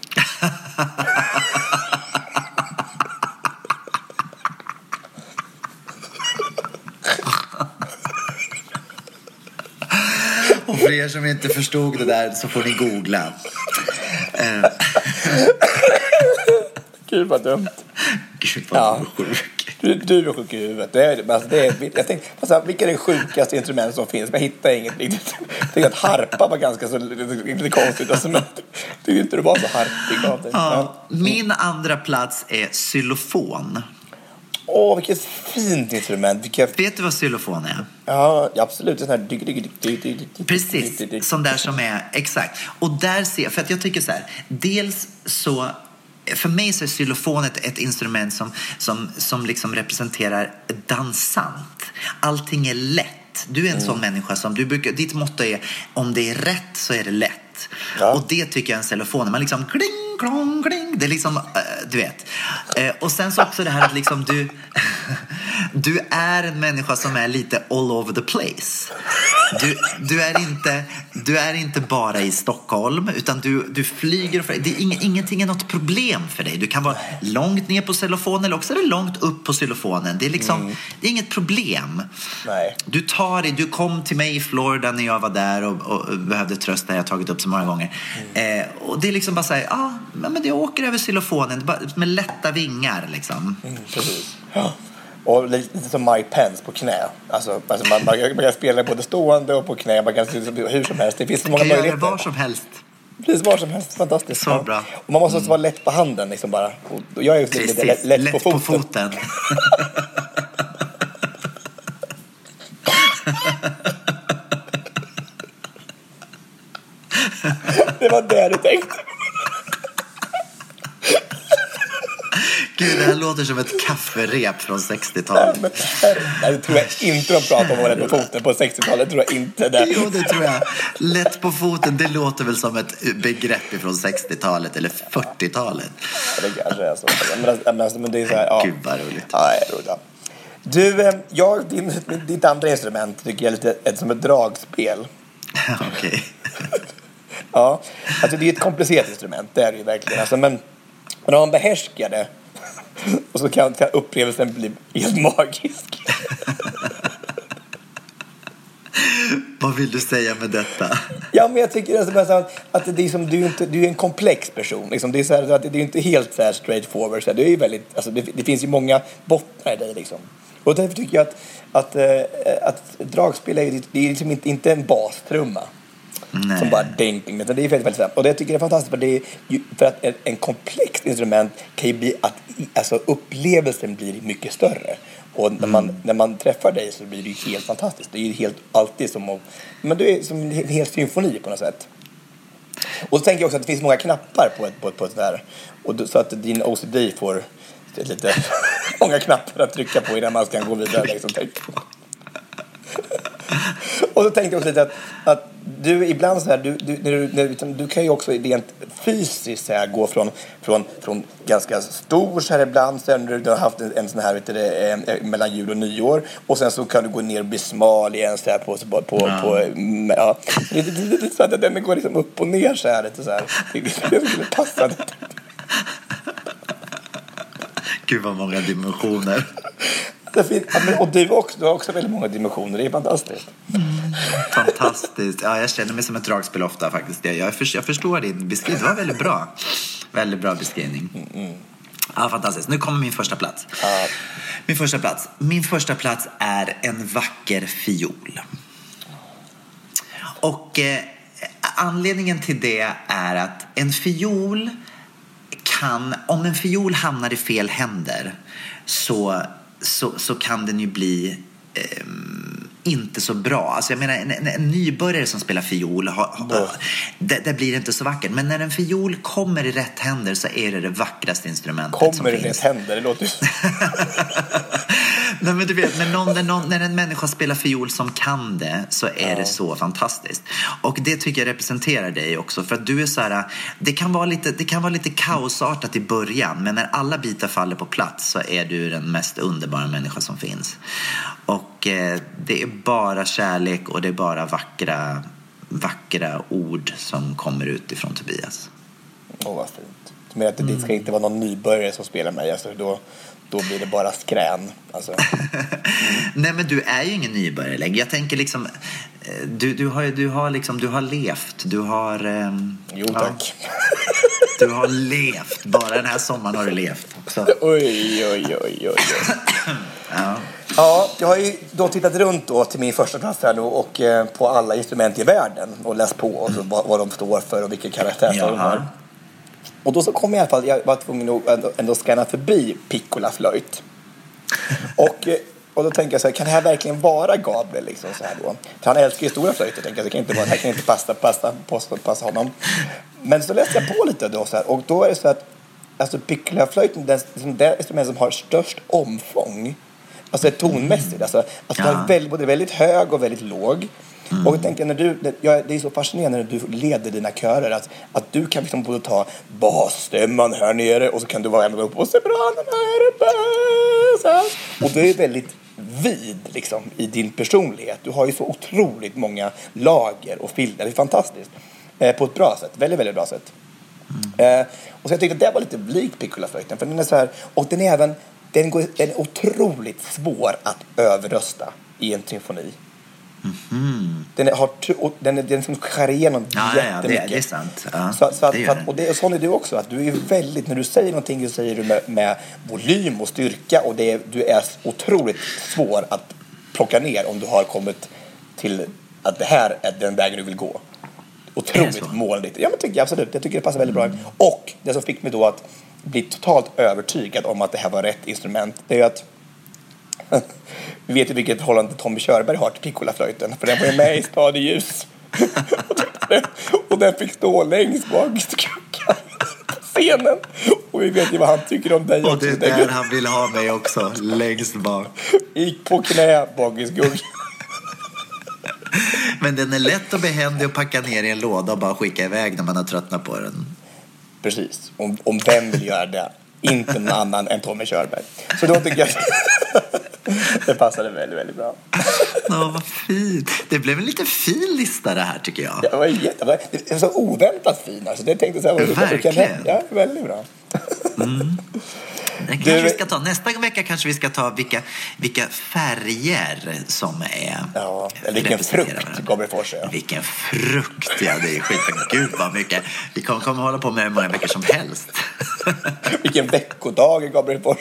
Och för er som inte förstod det där så får ni googla. Gud vad dumt. Gud vad sjuk. Du är sjuk i huvudet. Jag tänkte, vilka är det sjukaste instrument som finns? Men jag hittar inget riktigt. Jag tänkte att harpa var ganska så lite konstigt. Alltså, men tyckte inte du var så harpig av det. Ja. Min andra plats är xylofon. Vilket fint instrument. Vet du vad xylofon är? Ja, absolut. Sån här... Precis, som där som är, exakt. Och där ser jag, för att jag tycker så här, dels så, för mig så är xylofon ett instrument som liksom representerar dansant. Allting är lätt. Du är en sån människa som, ditt motto är, om det är rätt så är det lätt. Ja. Och det tycker jag är en xylofon. Man liksom kling, klong, kling. Det är liksom, du vet. Och sen så också det här att liksom du är en människa som är lite all over the place. Du är inte bara i Stockholm, utan du flyger. Det är ingenting är något problem för dig. Du kan vara långt ner på xylofonen eller också är det långt upp på xylofonen. Det är liksom, det är inget problem. Nej. Du kom till mig i Florida när jag var där och behövde tröst, där jag tagit upp så många gånger. Och det är liksom bara så här, men jag åker över xylofonen med lätta vingar liksom. Precis. Ja. Och lite som Mike Pence på knä. Alltså man kan spela både stående och på knä. Man kan hur som helst. Det finns så många möjligheter. Var som helst. Precis, var som helst. Fantastiskt. Så bra. Och man måste också vara lätt på handen liksom bara. Och jag är också lite lätt på foten. Det var det du tänkte. Gud, det här låter som ett kafferep från 60-talet. Nej, det tror jag inte de pratar om lätt på foten på 60-talet. Tror jag inte det. Jo, det tror jag. Lätt på foten, det låter väl som ett begrepp från 60-talet eller 40-talet. Ja, det kanske är så. Men det är så här, ja. Gud, vad roligt. Ja, det är roligt. Du, ditt andra instrument tycker jag är lite som ett dragspel. Okej. Ja, alltså det är ett komplicerat instrument, det är det ju verkligen. Alltså, men om man behärskar det och så kan upplevelsen bli helt magisk. Vad vill du säga med detta? Ja, men jag tycker att det är som, du är en komplex person. Liksom. Det är så här, att det är inte helt så här straightforward. Så här. Det är ju väldigt, alltså, det finns ju många bottnar i dig. Liksom. Och därför tycker jag att dragspel är liksom inte en bastrumma. Nej. Som bara ding. Det är väldigt, väldigt så här. Och det jag tycker är fantastiskt för att en komplex instrument kan ju bli alltså upplevelsen blir mycket större. Och när man träffar dig så blir det ju helt fantastiskt. Det är ju helt alltid men det är som en hel symfoni på något sätt. Och så tänker jag också att det finns många knappar på ett där. Och så att din OCD får lite många knappar att trycka på innan man ska gå vidare. Liksom. Och så tänkte jag också lite att du ibland så här, du kan ju också rent fysiskt så här, gå från ganska stor så här ibland sen du har haft en sån här mellan jul och nyår och sen så kan du gå ner och bli smal igen så här på så att den går liksom upp och ner så här lite så här. Det skulle passa. Gud vad många dimensioner. Och du har också väldigt många dimensioner. Det är fantastiskt. Fantastiskt. Ja, jag känner mig som ett dragspel ofta faktiskt. Jag förstår din beskrivning. Det var väldigt bra. Väldigt bra beskrivning. Ja, fantastiskt. Nu kommer min första plats. Min första plats är en vacker fiol. Och anledningen till det är att en fiol om en fiol hamnar i fel händer så kan den ju bli inte så bra. Alltså jag menar en nybörjare som spelar fiol där blir det inte så vackert. Men när en fiol kommer i rätt händer så är det vackraste instrumentet som finns. Kommer i rätt händer, det låter ju Nej, men du vet, när en människa spelar fiol som kan det så är det så fantastiskt. Och det tycker jag representerar dig också. För att du är så här, det kan vara lite kaosartat i början, men när alla bitar faller på plats så är du den mest underbara människa som finns. Och det är bara kärlek och det är bara vackra ord som kommer ut ifrån Tobias. Vad fint. Men att det ska inte vara någon nybörjare som spelar mig, alltså då blir det bara skrän. Alltså. Nej, men du är ju ingen nybörjare längre. Jag tänker liksom du har levt. Du har Jo, tack. Du har levt. Bara den här sommaren har du levt. Så. Oj. Ja, jag har ju då tittat runt då till min första plats här nu och på alla instrument i världen och läst på och så vad de står för och vilka karaktärer de har. Och då så kom jag i alla fall, jag var tvungen att ändå scanna förbi piccolaflöjt. Och då tänker jag så här, kan det här verkligen vara Gabriel liksom så här då? För han älskar ju stora flöjter, tänker jag, det här kan inte passa honom. Men så läste jag på lite då så här, och då är det så att alltså piccolaflöjten, det instrument som har störst omfång, alltså tonmässigt, alltså det är både väldigt hög och väldigt låg. Och jag tänker, det är så fascinerande när du leder dina körer att du kan liksom både ta basstämman här nere och så kan du vara ända upp och sopranen här uppe. Och det är väldigt vid liksom i din personlighet. Du har ju så otroligt många lager och filter. Det är fantastiskt. På ett bra sätt. Väldigt, väldigt bra sätt. Och så jag tyckte att det var lite lik piccolaflöjten. För den är så här, och den är otroligt svår att överrösta i en symfoni. Den som skär igenom jättemycket. Det är sant. Och sån är du också, att du är väldigt, när du säger någonting så säger du med volym och styrka, och du är otroligt svår att plocka ner om du har kommit till att det här är den vägen du vill gå. Otroligt målligt. Ja, men tycker jag absolut. Jag tycker det passar väldigt bra. Och det som fick mig då att bli totalt övertygad om att det här var rätt instrument, det är ju att vi vet ju vilket förhållande Tommy Körberg har till piccolaflöjten, för den var ju med i Stad i ljus. Och den fick stå längst bak i scenen. Och vi vet ju vad han tycker om dig. Och det är där han vill ha mig också, längst bak. Gick på knä bak i skugg. Men den är lätt och behändig att packa ner i en låda och bara skicka iväg när man har tröttnat på den. Precis, om vem vill göra det? Inte någon annan än Tommy Körberg. Så då tycker jag det passade väldigt, väldigt bra. Vad fint. Det blev en lite fin lista det här, tycker jag. Det var så oväntat fin. Alltså, det tänkte jag så här, verkligen. Ja, väldigt bra. Den kanske vi ska ta. Nästa vecka kanske vi ska ta vilka färger som är... Ja, eller vilken frukt Gabriel Fors är. Vilken frukt, ja, det är skit. Gud vad mycket. Vi kommer hålla på med hur många veckor som helst. Vilken veckodag Gabriel Fors.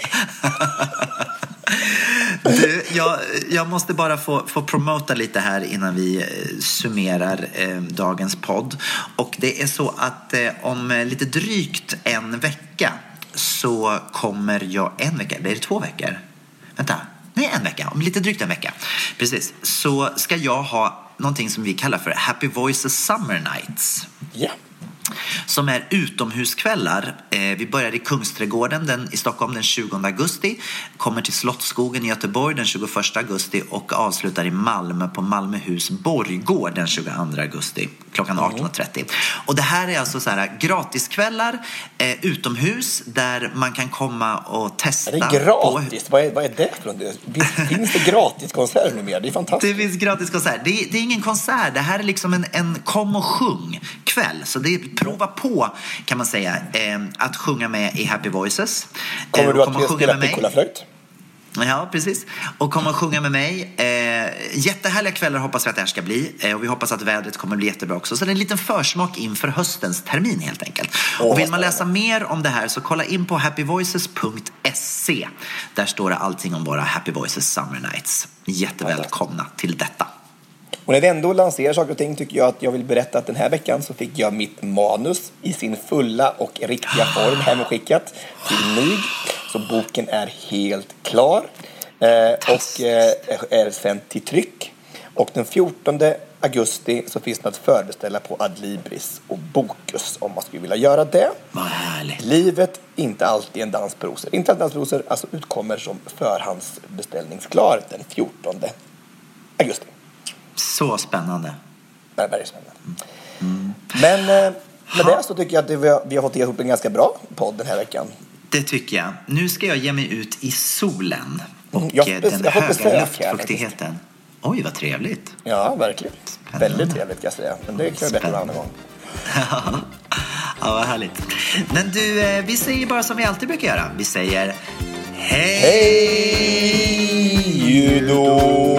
Du, jag måste bara få promota lite här innan vi summerar dagens podd. Och det är så att om lite drygt en vecka så kommer jag... En vecka? Blir det 2 veckor? Vänta. Nej, en vecka. Om lite drygt en vecka. Precis. Så ska jag ha någonting som vi kallar för Happy Voices Summer Nights. Ja. Som är utomhuskvällar. Vi börjar i Kungsträdgården i Stockholm den 20 augusti. Kommer till Slottsskogen i Göteborg den 21 augusti. Och avslutar i Malmö på Malmöhus Borggård den 22 augusti. Klockan 18.30. Och det här är alltså så här gratiskvällar utomhus. Där man kan komma och testa. Är det gratis? Vad är det för något? Finns det gratiskonserter numera? Det är fantastiskt. Det finns gratiskonsert. Det är ingen konsert. Det här är liksom en kom och sjung kväll. Så det är prova på, kan man säga, att sjunga med i Happy Voices. Kommer du att spela piccolaflöjt? Ja, precis. Och kommer att sjunga med mig. Jättehärliga kvällar hoppas vi att det här ska bli. Och vi hoppas att vädret kommer bli jättebra också. Så det är en liten försmak inför höstens termin helt enkelt. Och vill man läsa mer om det här så kolla in på happyvoices.se. Där står det allting om våra Happy Voices Summer Nights. Jättevälkomna till detta. Och när vi ändå lanserar saker och ting tycker jag att jag vill berätta att den här veckan så fick jag mitt manus i sin fulla och riktiga form hemskickat till mig. Så boken är helt klar och är sänd till tryck. Och den 14 augusti så finns det att förbeställa på Adlibris och Bokus om man skulle vilja göra det. Vad härligt. Livet inte alltid en dans på rosor. Inte alltid dans på rosor, alltså utkommer som förhandsbeställningsklar den 14 augusti. Så spännande. Det är väldigt spännande. Men med det så tycker jag att vi har fått ihop en ganska bra podd den här veckan. Det tycker jag. Nu ska jag ge mig ut i solen. Och jag den höga luftfuktigheten. Oj, vad trevligt. Ja, verkligen. Spännande. Väldigt trevligt kan jag säga. Men det kan jag bättre en annan gång. Ja, vad härligt. Men du, vi säger bara som vi alltid brukar göra. Vi säger hej! Hej då!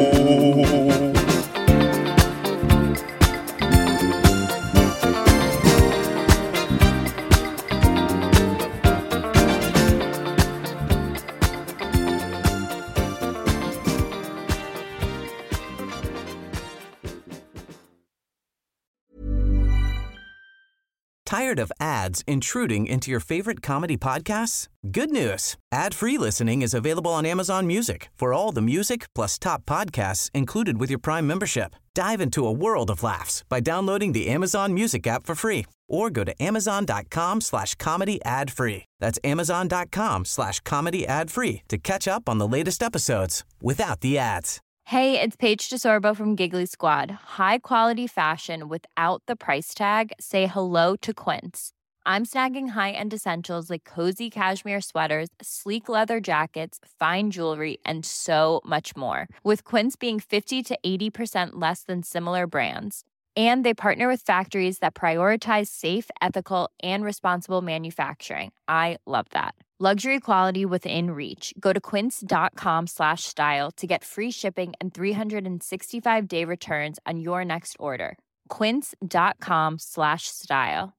Tired of ads intruding into your favorite comedy podcasts? Good news. Ad-free listening is available on Amazon Music for all the music plus top podcasts included with your Prime membership. Dive into a world of laughs by downloading the Amazon Music app for free or go to amazon.com/comedy ad-free. That's amazon.com/comedy ad-free to catch up on the latest episodes without the ads. Hey, it's Paige DeSorbo from Giggly Squad. High quality fashion without the price tag. Say hello to Quince. I'm snagging high-end essentials like cozy cashmere sweaters, sleek leather jackets, fine jewelry, and so much more. With Quince being 50 to 80% less than similar brands. And they partner with factories that prioritize safe, ethical, and responsible manufacturing. I love that. Luxury quality within reach. Go to quince.com/style to get free shipping and 365-day returns on your next order. Quince.com/style.